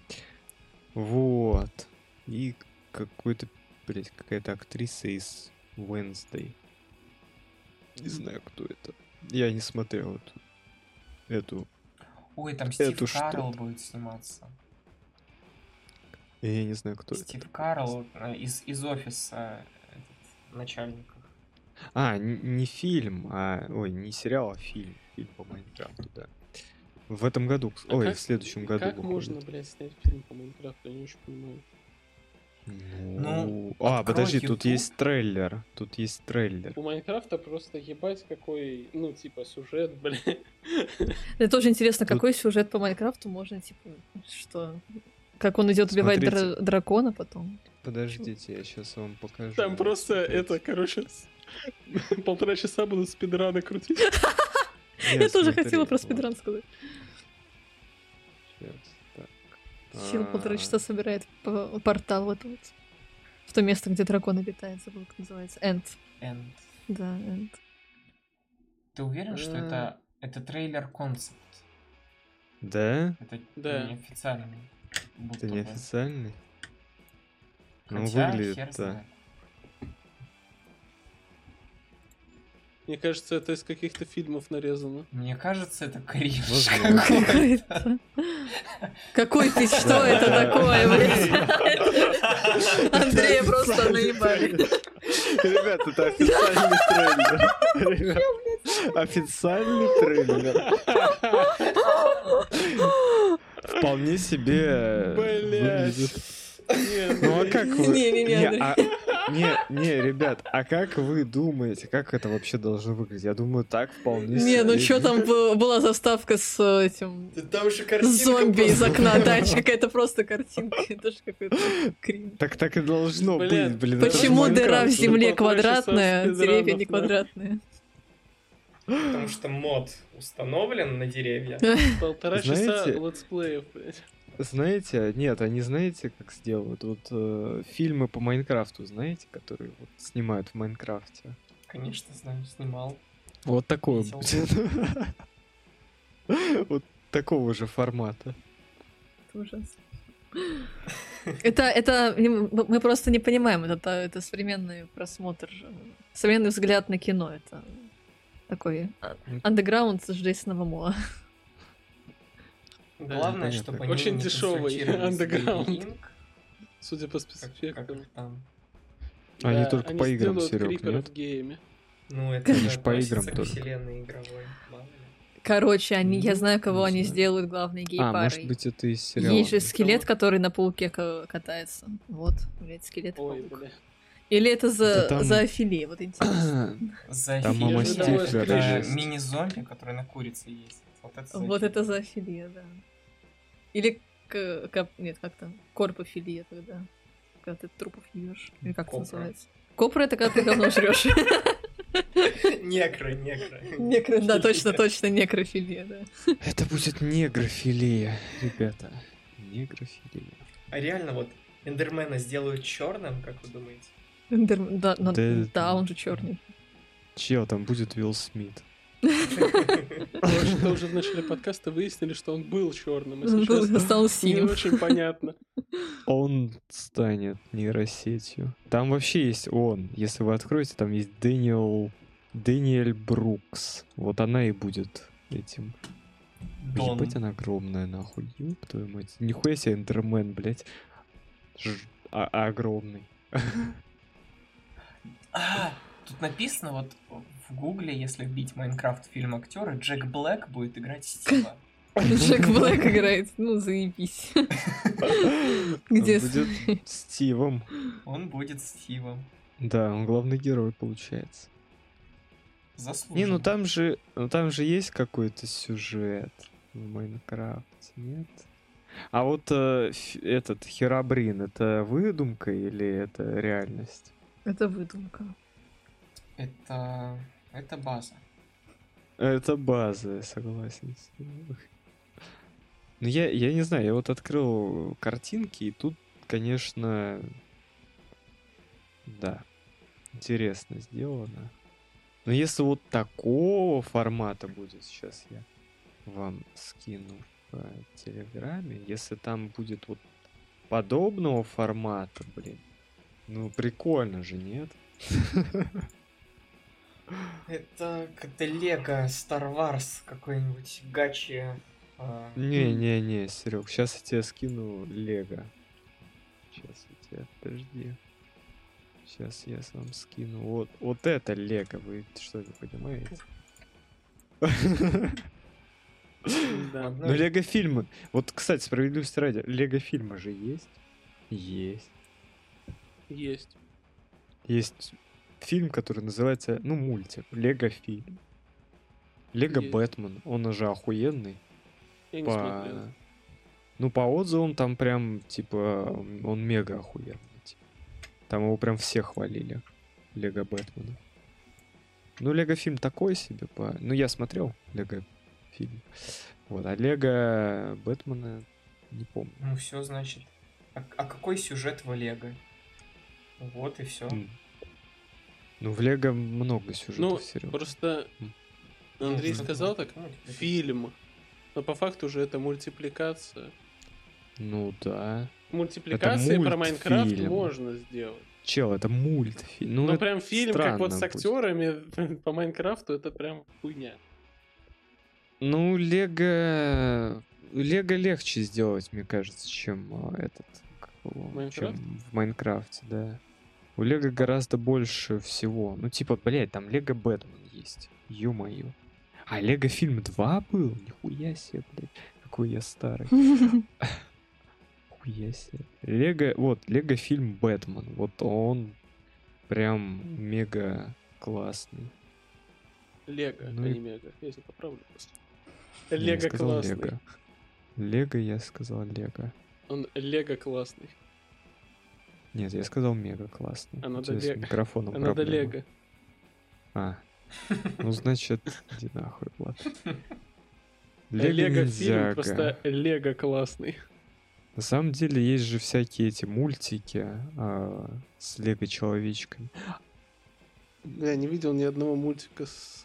[SPEAKER 1] Вот. И какая-то актриса из Wednesday. Не знаю, кто это. Я не смотрел эту.
[SPEAKER 4] Ой, там Стив Карл будет сниматься.
[SPEAKER 1] Я не знаю, кто
[SPEAKER 4] Стив это. Стив Карл из офиса начальников.
[SPEAKER 1] Не фильм, не сериал, а фильм. Фильм по Майнкрафту, да. В этом году, в следующем году.
[SPEAKER 3] Как можно, блядь, снять фильм по Майнкрафту? Я не очень понимаю.
[SPEAKER 1] Подожди, YouTube. Тут есть трейлер.
[SPEAKER 3] У Майнкрафта просто ебать какой, сюжет, блядь.
[SPEAKER 2] Это тоже интересно, какой сюжет по Майнкрафту можно, что... Как он идет убивать дракона потом?
[SPEAKER 1] Подождите, я сейчас вам покажу.
[SPEAKER 3] Там просто полтора часа будут спидраны крутить.
[SPEAKER 2] Я тоже хотела про спидран сказать. Чел полтора часа собирает портал в то место, где дракон обитает, забыл, как называется. Энд. Да, Энд.
[SPEAKER 4] Ты уверен, что это трейлер-концепт?
[SPEAKER 1] Да?
[SPEAKER 4] Это не официальный.
[SPEAKER 1] Это не официальный?
[SPEAKER 4] Хотя,
[SPEAKER 1] выглядит так.
[SPEAKER 3] Мне кажется, это из каких-то фильмов нарезано.
[SPEAKER 4] Мне кажется, это кринж.
[SPEAKER 2] Какой ты? Что это такое, блядь? Андрея просто наебали.
[SPEAKER 1] Ребят, это официальный трейлер. Официальный трейлер. Вполне себе выглядит. Ну а как вы... Не, ребят, а как вы думаете, как это вообще должно выглядеть? Я думаю, так вполне себе.
[SPEAKER 2] Не, ну что там была заставка с этим...
[SPEAKER 4] Там же картинка
[SPEAKER 2] зомби из окна, да, какая-то просто картинка. Это же какой-то кринж.
[SPEAKER 1] Так и должно быть, блин.
[SPEAKER 2] Почему дыра в земле квадратная, деревья не квадратные?
[SPEAKER 4] Потому что мод установлен на деревья.
[SPEAKER 3] Полтора часа летсплеев, блядь.
[SPEAKER 1] Знаете, нет, они знаете, как сделают? Фильмы по Майнкрафту, знаете, которые снимают в Майнкрафте?
[SPEAKER 4] Конечно, знаю, снимал.
[SPEAKER 1] Вот такой будет. Вот такого же формата.
[SPEAKER 2] Ужас. Это мы просто не понимаем, это современный просмотр, современный взгляд на кино, это такой андеграунд с Джейсона Момоа.
[SPEAKER 4] Главное, чтобы они
[SPEAKER 3] очень
[SPEAKER 4] не
[SPEAKER 3] дешевый андеграунд. Судя по спецэффектам.
[SPEAKER 1] Они только по играм, Серёг, нет?
[SPEAKER 4] Ну, это
[SPEAKER 1] же по играм
[SPEAKER 4] к
[SPEAKER 1] только.
[SPEAKER 4] вселенной игровой.
[SPEAKER 2] Короче, я знаю, кого они сделают главной гей-парой.
[SPEAKER 1] Может быть, это из сериала.
[SPEAKER 2] Есть же скелет, который на пауке катается. Вот, блядь, скелет.
[SPEAKER 3] Ой, бля.
[SPEAKER 2] Или это за афилия, вот интересно.
[SPEAKER 1] Там мама Стифлер.
[SPEAKER 4] Это мини-зомби, который на курице есть.
[SPEAKER 2] Вот это зоофилия, да. Или, нет, как там, корпофилия тогда. когда ты трупов ешь. Или как это называется? Копра — это когда ты говно жрёшь.
[SPEAKER 4] Некро.
[SPEAKER 2] Некро, да, точно, некрофилия, да.
[SPEAKER 1] Это будет негрофилия, ребята. Негрофилия.
[SPEAKER 4] А реально вот Эндермена сделают черным, как вы думаете?
[SPEAKER 2] Да, он же черный.
[SPEAKER 1] Чел, там будет Уилл Смит.
[SPEAKER 3] Мы уже в начале подкаста выяснили, что он был черным.
[SPEAKER 2] Он стал синим.
[SPEAKER 3] Не очень понятно.
[SPEAKER 1] Он станет нейросетью. Там вообще есть он. Если вы откроете, там есть Дэниэль Брукс. Вот она и будет этим. Ебать, она огромная, нахуй. Ёб твою мать. Нихуя себе Эндермен, блядь. Огромный.
[SPEAKER 4] Тут написано вот в гугле, если вбить Майнкрафт фильм актеры, Джек Блэк будет играть Стива.
[SPEAKER 2] Джек Блэк играет, ну заебись. Где
[SPEAKER 1] Он будет Стивом.
[SPEAKER 4] Он будет Стивом.
[SPEAKER 1] Да, он главный герой, получается.
[SPEAKER 4] Заслуженно.
[SPEAKER 1] Не, ну там же есть какой-то сюжет в Майнкрафте, нет? А вот этот Херобрин, это выдумка или это реальность?
[SPEAKER 2] Это выдумка.
[SPEAKER 4] Это база.
[SPEAKER 1] Это база, я согласен с тобой. Ну, я не знаю, я вот открыл картинки, и тут, конечно, да, интересно сделано. Но если вот такого формата будет, сейчас я вам скину в Телеграме, если там будет вот подобного формата, блин, ну прикольно же, нет?
[SPEAKER 4] Это как-то Лего Star Wars какой-нибудь гачи.
[SPEAKER 1] Не, Серег, сейчас я тебе скину Лего. Сейчас я тебе, подожди. Сейчас я вам скину. Вот это Лего, вы что, не понимаете? Ну, Лего фильмы. Вот, кстати, справедливости ради, Лего фильмы же есть?
[SPEAKER 3] Есть.
[SPEAKER 1] Есть фильм, который называется, ну, мультик, Лего фильм. Лего Бэтмен, он уже охуенный.
[SPEAKER 3] Я не смотрел.
[SPEAKER 1] Ну, по отзывам там прям, типа, он мега охуенный. Типа. Там его прям все хвалили. Лего Бэтмена. Ну, Лего фильм такой себе. Ну, я смотрел Лего фильм. Вот, а Лего Бэтмена не помню.
[SPEAKER 4] Ну, все, значит. А какой сюжет в Лего? Вот и все.
[SPEAKER 1] Ну, в Лего много сюжетов, Серёга.
[SPEAKER 3] Просто Андрей сказал так, фильм. Но по факту же это мультипликация.
[SPEAKER 1] Ну да.
[SPEAKER 3] Мультипликации про Майнкрафт можно сделать.
[SPEAKER 1] Чел, это мультфильм.
[SPEAKER 3] Ну прям фильм, как вот с актерами по Майнкрафту, это прям хуйня.
[SPEAKER 1] Ну, Лего легче сделать, мне кажется, чем чем в Майнкрафте, да. У Лего гораздо больше всего. Ну, типа, блядь, там Лего Бэтмен есть. Ё-моё. А Лего фильм 2 был? Нихуя себе, блядь. Какой я старый. Нихуя себе. Лего фильм Бэтмен. Вот он прям мега классный.
[SPEAKER 3] Лего,
[SPEAKER 1] ну,
[SPEAKER 3] а не мега. Я тебя поправлю просто. Лего классный.
[SPEAKER 1] Лего, я сказал Лего.
[SPEAKER 3] Он Лего классный.
[SPEAKER 1] Нет, я сказал мега классный.
[SPEAKER 3] А надо Лего.
[SPEAKER 1] Микрофоном
[SPEAKER 3] а надо Лего.
[SPEAKER 1] Ну, значит, иди нахуй, Влад.
[SPEAKER 3] Лего фильм просто Лего классный.
[SPEAKER 1] На самом деле есть же всякие эти мультики с Лего-человечками.
[SPEAKER 3] Я не видел ни одного мультика с...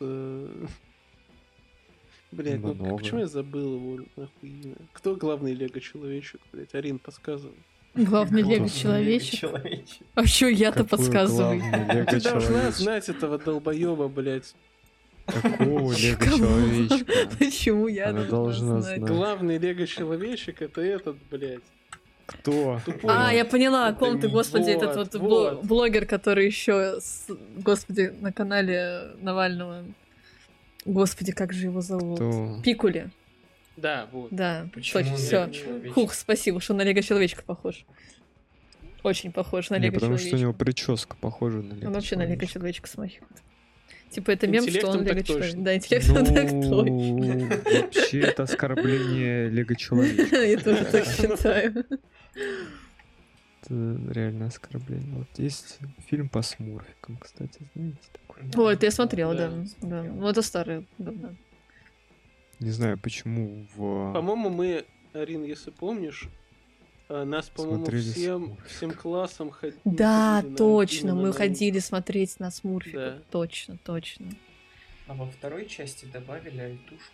[SPEAKER 3] Блять, ну почему я забыл его нахуй? Кто главный Лего-человечек, блять? Арин, подсказывай.
[SPEAKER 2] Главный Лего-человечек? А чё я-то подсказываю?
[SPEAKER 3] Ты должна знать этого долбоёба, блять.
[SPEAKER 1] Какого Лего-человечка?
[SPEAKER 2] Почему я должна знать?
[SPEAKER 3] Главный Лего-человечек — это этот, блять.
[SPEAKER 1] Кто?
[SPEAKER 2] Я поняла, о ком ты, господи, этот вот блогер, который еще, господи, на канале Навального. Господи, как же его зовут? Пикули.
[SPEAKER 3] Да, вот.
[SPEAKER 2] Да, точно, все. Хух, спасибо, что на Лего-человечка похож. Очень похож на Лего-человечка.
[SPEAKER 1] Потому что у него прическа похожа на Лего-человечка.
[SPEAKER 2] Он вообще на Лего-человечка смахивает. Типа это мем, что он Лего-человек. Да, интеллектом так точно.
[SPEAKER 1] Вообще это оскорбление Лего-человечка.
[SPEAKER 2] Я тоже так считаю.
[SPEAKER 1] реально оскорбление. Вот есть фильм по смурфикам, кстати, знаете такой?
[SPEAKER 2] О, это я смотрела, да.
[SPEAKER 4] смотрел.
[SPEAKER 2] Ну, это старый, давно.
[SPEAKER 1] Не знаю, почему
[SPEAKER 3] По-моему, мы, Арин, если помнишь, нас, по-моему,
[SPEAKER 1] смотрели
[SPEAKER 3] всем классом ходили.
[SPEAKER 2] Да, точно,
[SPEAKER 3] именно
[SPEAKER 2] мы
[SPEAKER 3] на
[SPEAKER 2] ходили смотреть на смурфиков.
[SPEAKER 3] Да.
[SPEAKER 2] Точно, точно.
[SPEAKER 4] А во второй части добавили альтушку.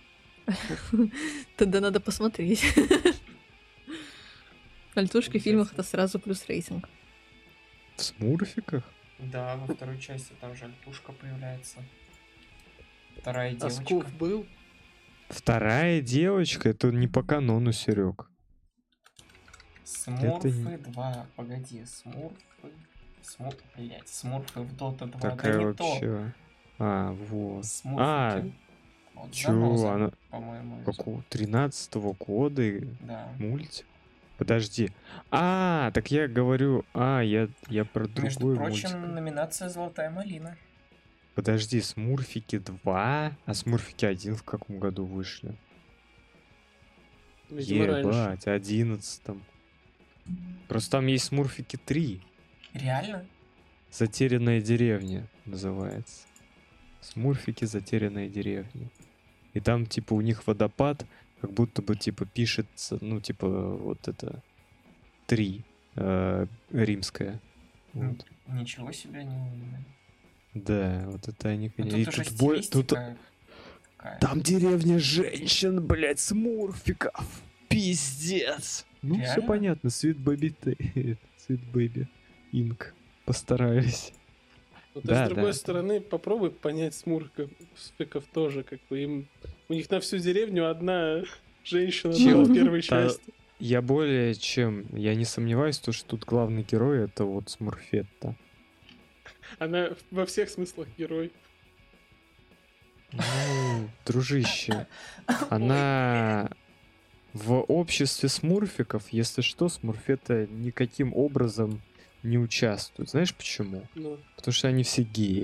[SPEAKER 2] Тогда надо посмотреть. Альтушки в фильмах это сразу плюс рейтинг.
[SPEAKER 1] в смурфиках?
[SPEAKER 4] Да, во второй части там же альтушка появляется. Вторая
[SPEAKER 3] А
[SPEAKER 4] девочка.
[SPEAKER 3] Скуф был?
[SPEAKER 1] Вторая девочка, это не по канону, Серег.
[SPEAKER 4] Смурфы 2. Погоди, блять, смурфы в Дота 2.
[SPEAKER 1] Такая
[SPEAKER 4] да не то.
[SPEAKER 1] вообще. А, вот.
[SPEAKER 4] Смурфики. Вот
[SPEAKER 1] Чё,
[SPEAKER 4] Заноза,
[SPEAKER 1] она
[SPEAKER 4] по-моему.
[SPEAKER 1] какого 13-го года
[SPEAKER 4] Да.
[SPEAKER 1] мультик? Подожди. Так я говорю, я про
[SPEAKER 4] Между
[SPEAKER 1] другой
[SPEAKER 4] прочим,
[SPEAKER 1] мультик.
[SPEAKER 4] номинация «Золотая малина».
[SPEAKER 1] Подожди, Смурфики 2, а Смурфики 1 в каком году вышли?
[SPEAKER 3] Видимо, раньше.
[SPEAKER 1] Ебать, 11-м. Просто там есть Смурфики 3.
[SPEAKER 4] Реально?
[SPEAKER 1] Затерянная деревня называется. Смурфики Затерянная деревня. И там, типа, у них водопад, как будто бы, типа, пишется, вот это 3 римская. Вот.
[SPEAKER 4] Ничего себе, не...
[SPEAKER 1] Да, вот это они,
[SPEAKER 4] Ну,
[SPEAKER 1] конечно.
[SPEAKER 4] тут уже стилистика такая.
[SPEAKER 1] Там деревня женщин, блядь, смурфиков. Пиздец. Ну, все
[SPEAKER 4] Реально?
[SPEAKER 1] понятно. Sweet Baby Sweet Baby Inc. Постарались.
[SPEAKER 3] Ну, ты,
[SPEAKER 1] Да,
[SPEAKER 3] с другой
[SPEAKER 1] да.
[SPEAKER 3] стороны, попробуй понять смурфиков тоже, как бы у них на всю деревню одна женщина
[SPEAKER 1] Чел,
[SPEAKER 3] в первой
[SPEAKER 1] та-
[SPEAKER 3] части.
[SPEAKER 1] Я не сомневаюсь, что тут главный герой это вот Смурфетта.
[SPEAKER 3] Она во всех смыслах герой.
[SPEAKER 1] Ну, дружище, она в обществе смурфиков, если что, Смурфетта никаким образом не участвует. Знаешь почему?
[SPEAKER 3] Ну.
[SPEAKER 1] Потому что они все геи.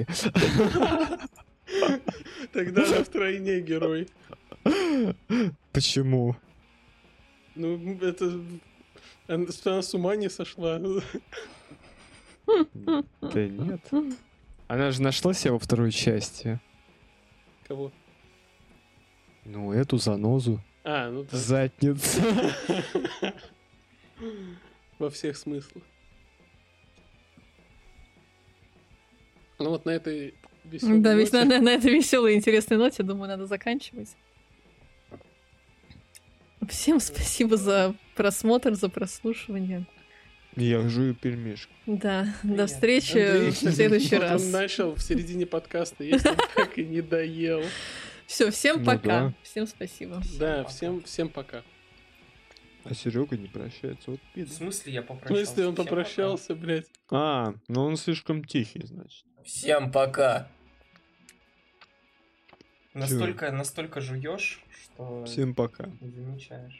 [SPEAKER 3] Тогда она втройне герой.
[SPEAKER 1] Почему?
[SPEAKER 3] Ну, это... Она с ума не сошла.
[SPEAKER 1] Да нет. Она же нашла себя во второй части.
[SPEAKER 3] Кого?
[SPEAKER 1] Ну, эту занозу.
[SPEAKER 3] Ну да.
[SPEAKER 1] Задница.
[SPEAKER 3] Во всех смыслах. Ну вот на этой веселой
[SPEAKER 2] Да, ведь
[SPEAKER 3] ноте-
[SPEAKER 2] на этой веселой и интересной ноте, думаю, надо заканчивать. Всем спасибо за просмотр, за прослушивание.
[SPEAKER 1] Я жую пельмешки.
[SPEAKER 2] Да, до
[SPEAKER 4] Привет.
[SPEAKER 2] встречи
[SPEAKER 3] Андрей,
[SPEAKER 2] в следующий
[SPEAKER 3] вот
[SPEAKER 2] раз.
[SPEAKER 3] Он начал в середине подкаста, если он так и не доел.
[SPEAKER 2] Все, всем
[SPEAKER 1] Ну
[SPEAKER 2] пока.
[SPEAKER 1] да.
[SPEAKER 2] Всем спасибо.
[SPEAKER 3] Да,
[SPEAKER 4] пока.
[SPEAKER 3] всем пока.
[SPEAKER 1] А Серега не прощается. Вот
[SPEAKER 4] В
[SPEAKER 1] пидор.
[SPEAKER 4] смысле я
[SPEAKER 3] В
[SPEAKER 4] попрощался?
[SPEAKER 3] смысле он
[SPEAKER 4] Всем
[SPEAKER 3] попрощался, блядь?
[SPEAKER 1] Ну он слишком тихий, значит.
[SPEAKER 4] пока. Всем пока.
[SPEAKER 1] Чё?
[SPEAKER 4] Настолько жуешь, что
[SPEAKER 1] Всем пока.
[SPEAKER 4] не замечаешь.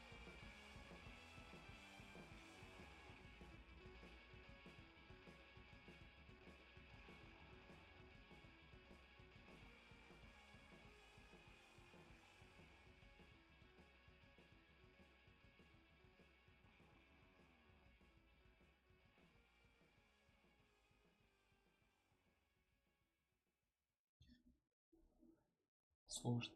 [SPEAKER 4] Сложно.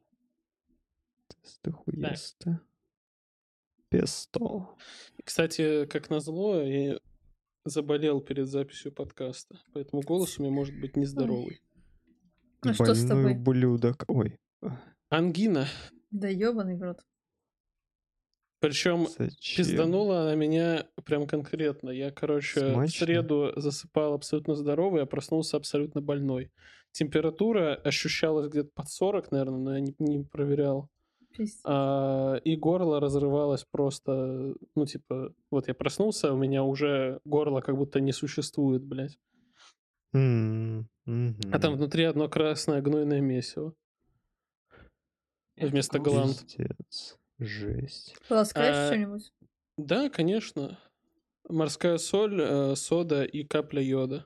[SPEAKER 1] Хуеста. Песто.
[SPEAKER 3] Кстати, как назло, я заболел перед записью подкаста, поэтому голос у меня может быть нездоровый.
[SPEAKER 2] А что с
[SPEAKER 1] Больной
[SPEAKER 2] тобой?
[SPEAKER 1] ублюдок. Ой.
[SPEAKER 3] Ангина.
[SPEAKER 2] Да ёбаный в рот.
[SPEAKER 3] Причем
[SPEAKER 1] Зачем?
[SPEAKER 3] пизданула она меня прям конкретно. Я, короче, в
[SPEAKER 1] Смачно?
[SPEAKER 3] среду засыпал абсолютно здоровый, а проснулся абсолютно больной. Температура ощущалась где-то под 40, наверное, но я не проверял.
[SPEAKER 2] Пиздец.
[SPEAKER 3] И горло разрывалось просто, вот я проснулся, у меня уже горло как будто не существует, блядь. А там внутри одно красное гнойное месиво.
[SPEAKER 4] Это
[SPEAKER 3] Вместо
[SPEAKER 4] грустно.
[SPEAKER 3] гланд.
[SPEAKER 1] Пиздец. Жесть.
[SPEAKER 2] Полоскаешь что-нибудь?
[SPEAKER 3] Да, конечно. Морская соль, сода и капля йода.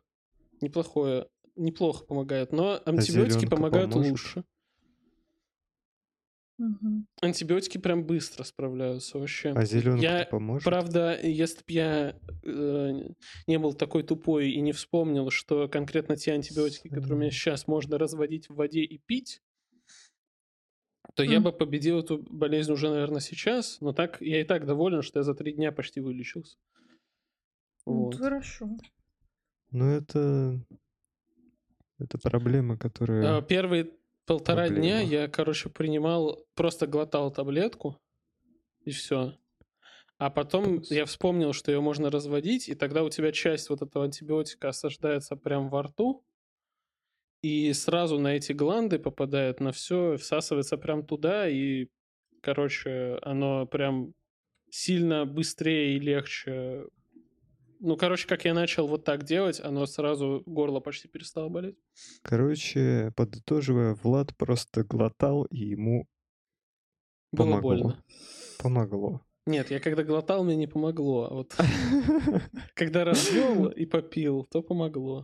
[SPEAKER 3] Неплохо помогает, но антибиотики
[SPEAKER 1] зелёнка
[SPEAKER 3] помогают
[SPEAKER 1] поможет?
[SPEAKER 3] лучше. Антибиотики прям быстро справляются вообще.
[SPEAKER 1] А зеленка поможет?
[SPEAKER 3] Правда, если бы я не был такой тупой и не вспомнил, что конкретно те антибиотики, которые у меня сейчас можно разводить в воде и пить, то я бы победил эту болезнь уже, наверное, сейчас. Но так я и так доволен, что я за 3 дня почти вылечился. Вот.
[SPEAKER 2] Хорошо.
[SPEAKER 1] Ну, это проблема, которая...
[SPEAKER 3] Первые 1,5 дня я, просто глотал таблетку, и все. А потом я вспомнил, что ее можно разводить, и тогда у тебя часть вот этого антибиотика осаждается прямо во рту, и сразу на эти гланды попадает на все, всасывается прям туда, и, оно прям сильно быстрее и легче. Как я начал вот так делать, оно сразу горло почти перестало болеть.
[SPEAKER 1] Подытоживая, Влад просто глотал, и ему
[SPEAKER 3] было больно.
[SPEAKER 1] Помогло.
[SPEAKER 3] Нет, я когда глотал, мне не помогло. А вот когда развел и попил, то помогло.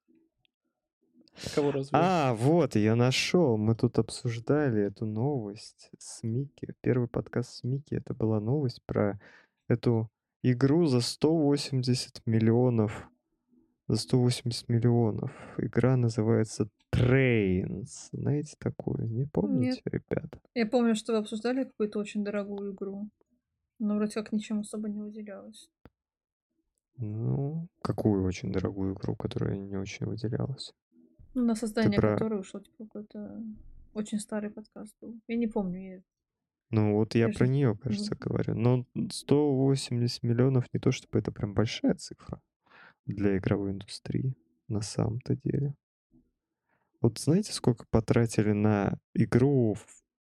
[SPEAKER 3] Кого развел?
[SPEAKER 1] Вот, я нашел. Мы тут обсуждали эту новость с Микки. Первый подкаст с Микки. Это была новость про эту игру за 180 миллионов. Игра называется Trains. Знаете такую? Не помните,
[SPEAKER 2] Нет.
[SPEAKER 1] ребята?
[SPEAKER 2] Я помню, что вы обсуждали какую-то очень дорогую игру. Но вроде как ничем особо не выделялась.
[SPEAKER 1] Ну, какую очень дорогую игру, которая не очень выделялась?
[SPEAKER 2] На создание которой ушло какой-то очень старый подкаст был. Я не помню.
[SPEAKER 1] Ну, вот я про нее, кажется, говорю. Но 180 миллионов не то, чтобы это прям большая цифра для игровой индустрии на самом-то деле. Вот знаете, сколько потратили на игру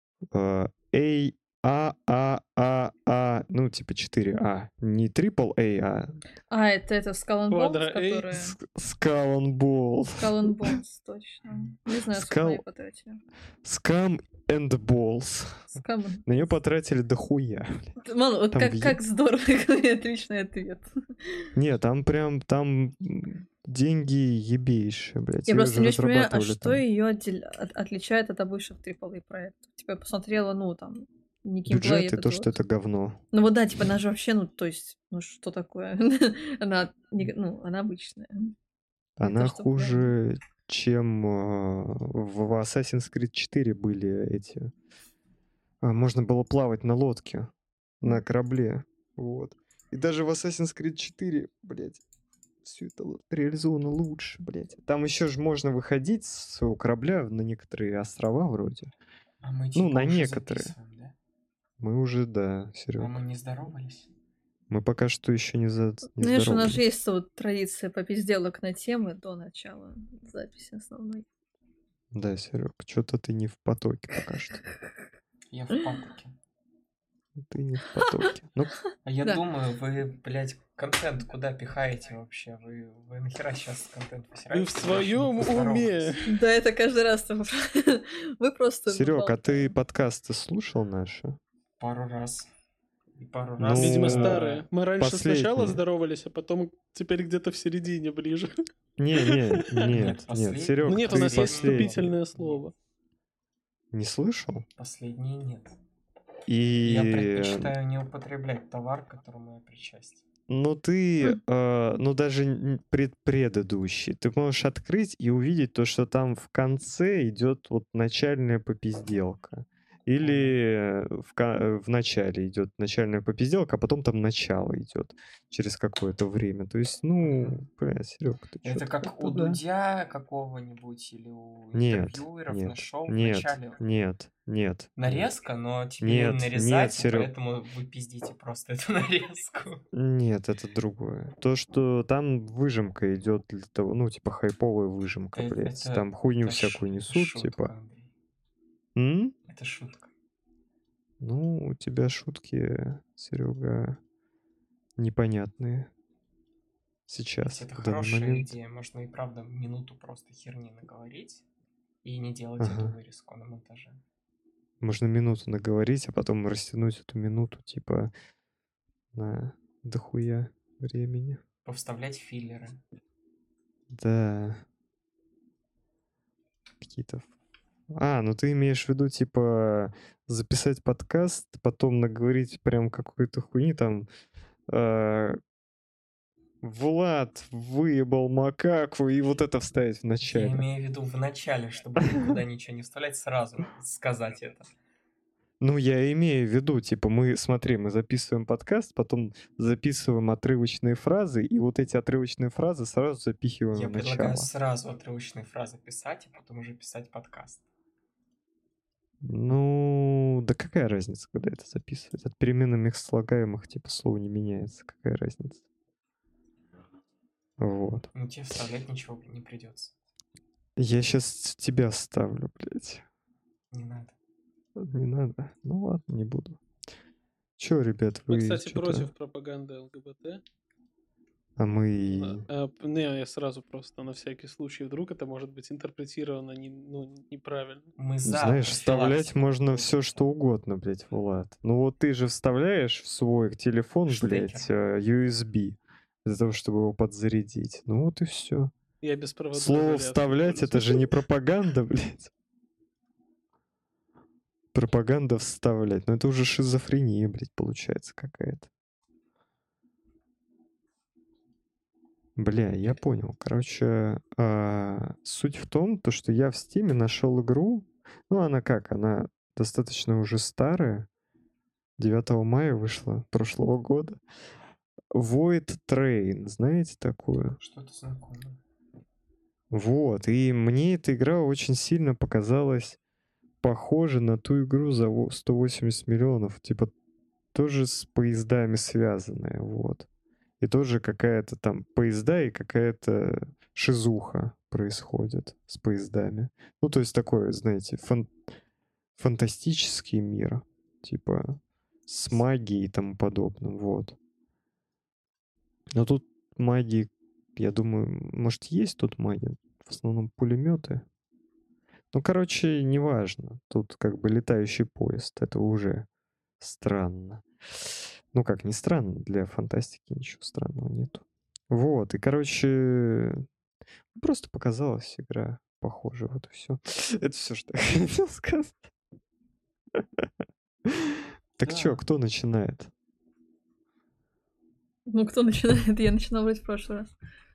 [SPEAKER 1] ну, типа 4А. Не AAA,
[SPEAKER 2] это Skull and Bones, которая...
[SPEAKER 1] Skull and Bones.
[SPEAKER 2] Skull and Bones, точно. Не знаю, сколько на нее потратили.
[SPEAKER 1] Scum and Balls. На нее потратили дохуя.
[SPEAKER 2] Мало, вот как здорово, отличный ответ.
[SPEAKER 1] Нет, там деньги ебейшие, блядь.
[SPEAKER 2] Я просто не очень понимаю, а что ее отличает от обычных AAA проектов? Типа, я посмотрела, не геймплей.
[SPEAKER 1] Бюджет и то, что это говно.
[SPEAKER 2] Ну вот да, типа, она же вообще, что такое? Она обычная.
[SPEAKER 1] Она хуже, чем в Assassin's Creed 4 были эти... Можно было плавать на лодке, на корабле, вот. И даже в Assassin's Creed 4, блядь, все это реализовано лучше, блядь. Там еще же можно выходить с своего корабля на некоторые острова вроде.
[SPEAKER 4] А мы типа
[SPEAKER 1] на некоторые.
[SPEAKER 4] Да?
[SPEAKER 1] Мы уже, да, Серега.
[SPEAKER 4] А мы не здоровались?
[SPEAKER 1] Мы пока что еще не здоровались.
[SPEAKER 2] Знаешь, у нас же есть традиция попизделок на темы до начала записи основной.
[SPEAKER 1] Да, Серег, что-то ты не в потоке пока что.
[SPEAKER 4] Я в потоке.
[SPEAKER 1] Ты не в потоке.
[SPEAKER 4] А я думаю, вы, блядь, контент куда пихаете вообще? Вы нахера сейчас контент посираете?
[SPEAKER 3] Вы в своем уме?
[SPEAKER 2] Да, это каждый раз. Вы просто...
[SPEAKER 1] Серег, а ты подкасты слушал наши?
[SPEAKER 4] Пару раз.
[SPEAKER 3] Видимо, старые. Мы раньше сначала здоровались, а потом теперь где-то в середине ближе.
[SPEAKER 1] Нет, Серег,
[SPEAKER 3] нет, у нас есть вступительное слово.
[SPEAKER 1] Не слышал?
[SPEAKER 4] Последние нет.
[SPEAKER 1] Я
[SPEAKER 4] предпочитаю не употреблять товар, к которому я причастен.
[SPEAKER 1] Ну, ты, даже предыдущий, ты можешь открыть и увидеть то, что там в конце идет вот начальная попизделка. Или в начале идет начальная попизделка, а потом там начало идет через какое-то время. То есть, блядь, Серег, ты
[SPEAKER 4] это
[SPEAKER 1] что-то
[SPEAKER 4] как у Дудя какого-нибудь или у интервьюеров на шоу в начале?
[SPEAKER 1] Нет.
[SPEAKER 4] Нарезка, но тебе не нарезать, поэтому вы пиздите просто эту нарезку.
[SPEAKER 1] Нет, это другое. То, что там выжимка идет для того, типа хайповая выжимка, блядь. Там хуйню всякую несут, типа.
[SPEAKER 4] Это шутка.
[SPEAKER 1] У тебя шутки, Серега, непонятные. Сейчас.
[SPEAKER 4] Это хорошая идея. Можно и правда минуту просто херни наговорить и не делать эту вырезку на монтаже.
[SPEAKER 1] Можно минуту наговорить, а потом растянуть эту минуту, типа, на дохуя времени.
[SPEAKER 4] Повставлять филлеры.
[SPEAKER 1] Да. Какие-то Ну ты имеешь в виду, типа, записать подкаст, потом наговорить прям какой-то хуйни, там, Влад выебал макаку, и вот это вставить в
[SPEAKER 4] Я
[SPEAKER 1] начале.
[SPEAKER 4] имею в виду в начале, чтобы никуда ничего не вставлять, сразу сказать это.
[SPEAKER 1] Ну, я имею в виду, типа, мы записываем подкаст, потом записываем отрывочные фразы, и вот эти отрывочные фразы сразу запихиваем
[SPEAKER 4] Я
[SPEAKER 1] в
[SPEAKER 4] предлагаю
[SPEAKER 1] начало.
[SPEAKER 4] сразу отрывочные фразы писать, а потом уже писать подкаст.
[SPEAKER 1] Ну, да какая разница, когда это записывать? От переменных слагаемых, типа, слово не меняется. Какая разница? Вот.
[SPEAKER 4] Ну, тебе вставлять ничего не придется.
[SPEAKER 1] Я сейчас тебя ставлю, блядь.
[SPEAKER 4] Не надо.
[SPEAKER 1] Не надо? Ну ладно, не буду. Чё, ребят, вы...
[SPEAKER 3] Мы, кстати,
[SPEAKER 1] чё-то-
[SPEAKER 3] против пропаганды ЛГБТ.
[SPEAKER 1] А мы...
[SPEAKER 3] Не, я сразу просто на всякий случай, вдруг это может быть интерпретировано неправильно.
[SPEAKER 4] Мы за
[SPEAKER 1] Знаешь, вставлять
[SPEAKER 4] профилактику.
[SPEAKER 1] можно все что угодно, блядь, Влад. Ну вот ты же вставляешь в свой телефон, блядь,
[SPEAKER 4] Штекер.
[SPEAKER 1] USB для того, чтобы его подзарядить. Ну вот и все.
[SPEAKER 3] Я беспроводной
[SPEAKER 1] Слово
[SPEAKER 3] зарядкой
[SPEAKER 1] вставлять это же
[SPEAKER 3] пользуюсь.
[SPEAKER 1] не пропаганда, блядь. Пропаганда вставлять. Ну это уже шизофрения, блядь, получается какая-то. Бля, я понял. Короче, суть в том, то, что я в Стиме нашел игру. Ну, она как? Она достаточно уже старая. 9 мая вышла прошлого года. Void Train, знаете такую?
[SPEAKER 4] Что-то знакомое.
[SPEAKER 1] Вот, и мне эта игра очень сильно показалась похожа на ту игру за 180 миллионов. Типа, тоже с поездами связанная, вот. И тоже какая-то там поезда и какая-то шизуха происходит с поездами. Ну, то есть такое, знаете, фантастический мир. Типа, с магией и тому подобным, вот. Но тут магии, я думаю, может, есть тут магия? В основном пулеметы. Ну, короче, неважно. Тут как бы летающий поезд. Это уже странно. Ну, как не странно, для фантастики ничего странного нету. Вот, и, короче, просто показалась игра похожа, вот и все. Это все, что я хотел сказать. Так чё, кто начинает?
[SPEAKER 2] Ну, кто начинает? Я начинала вроде в прошлый раз.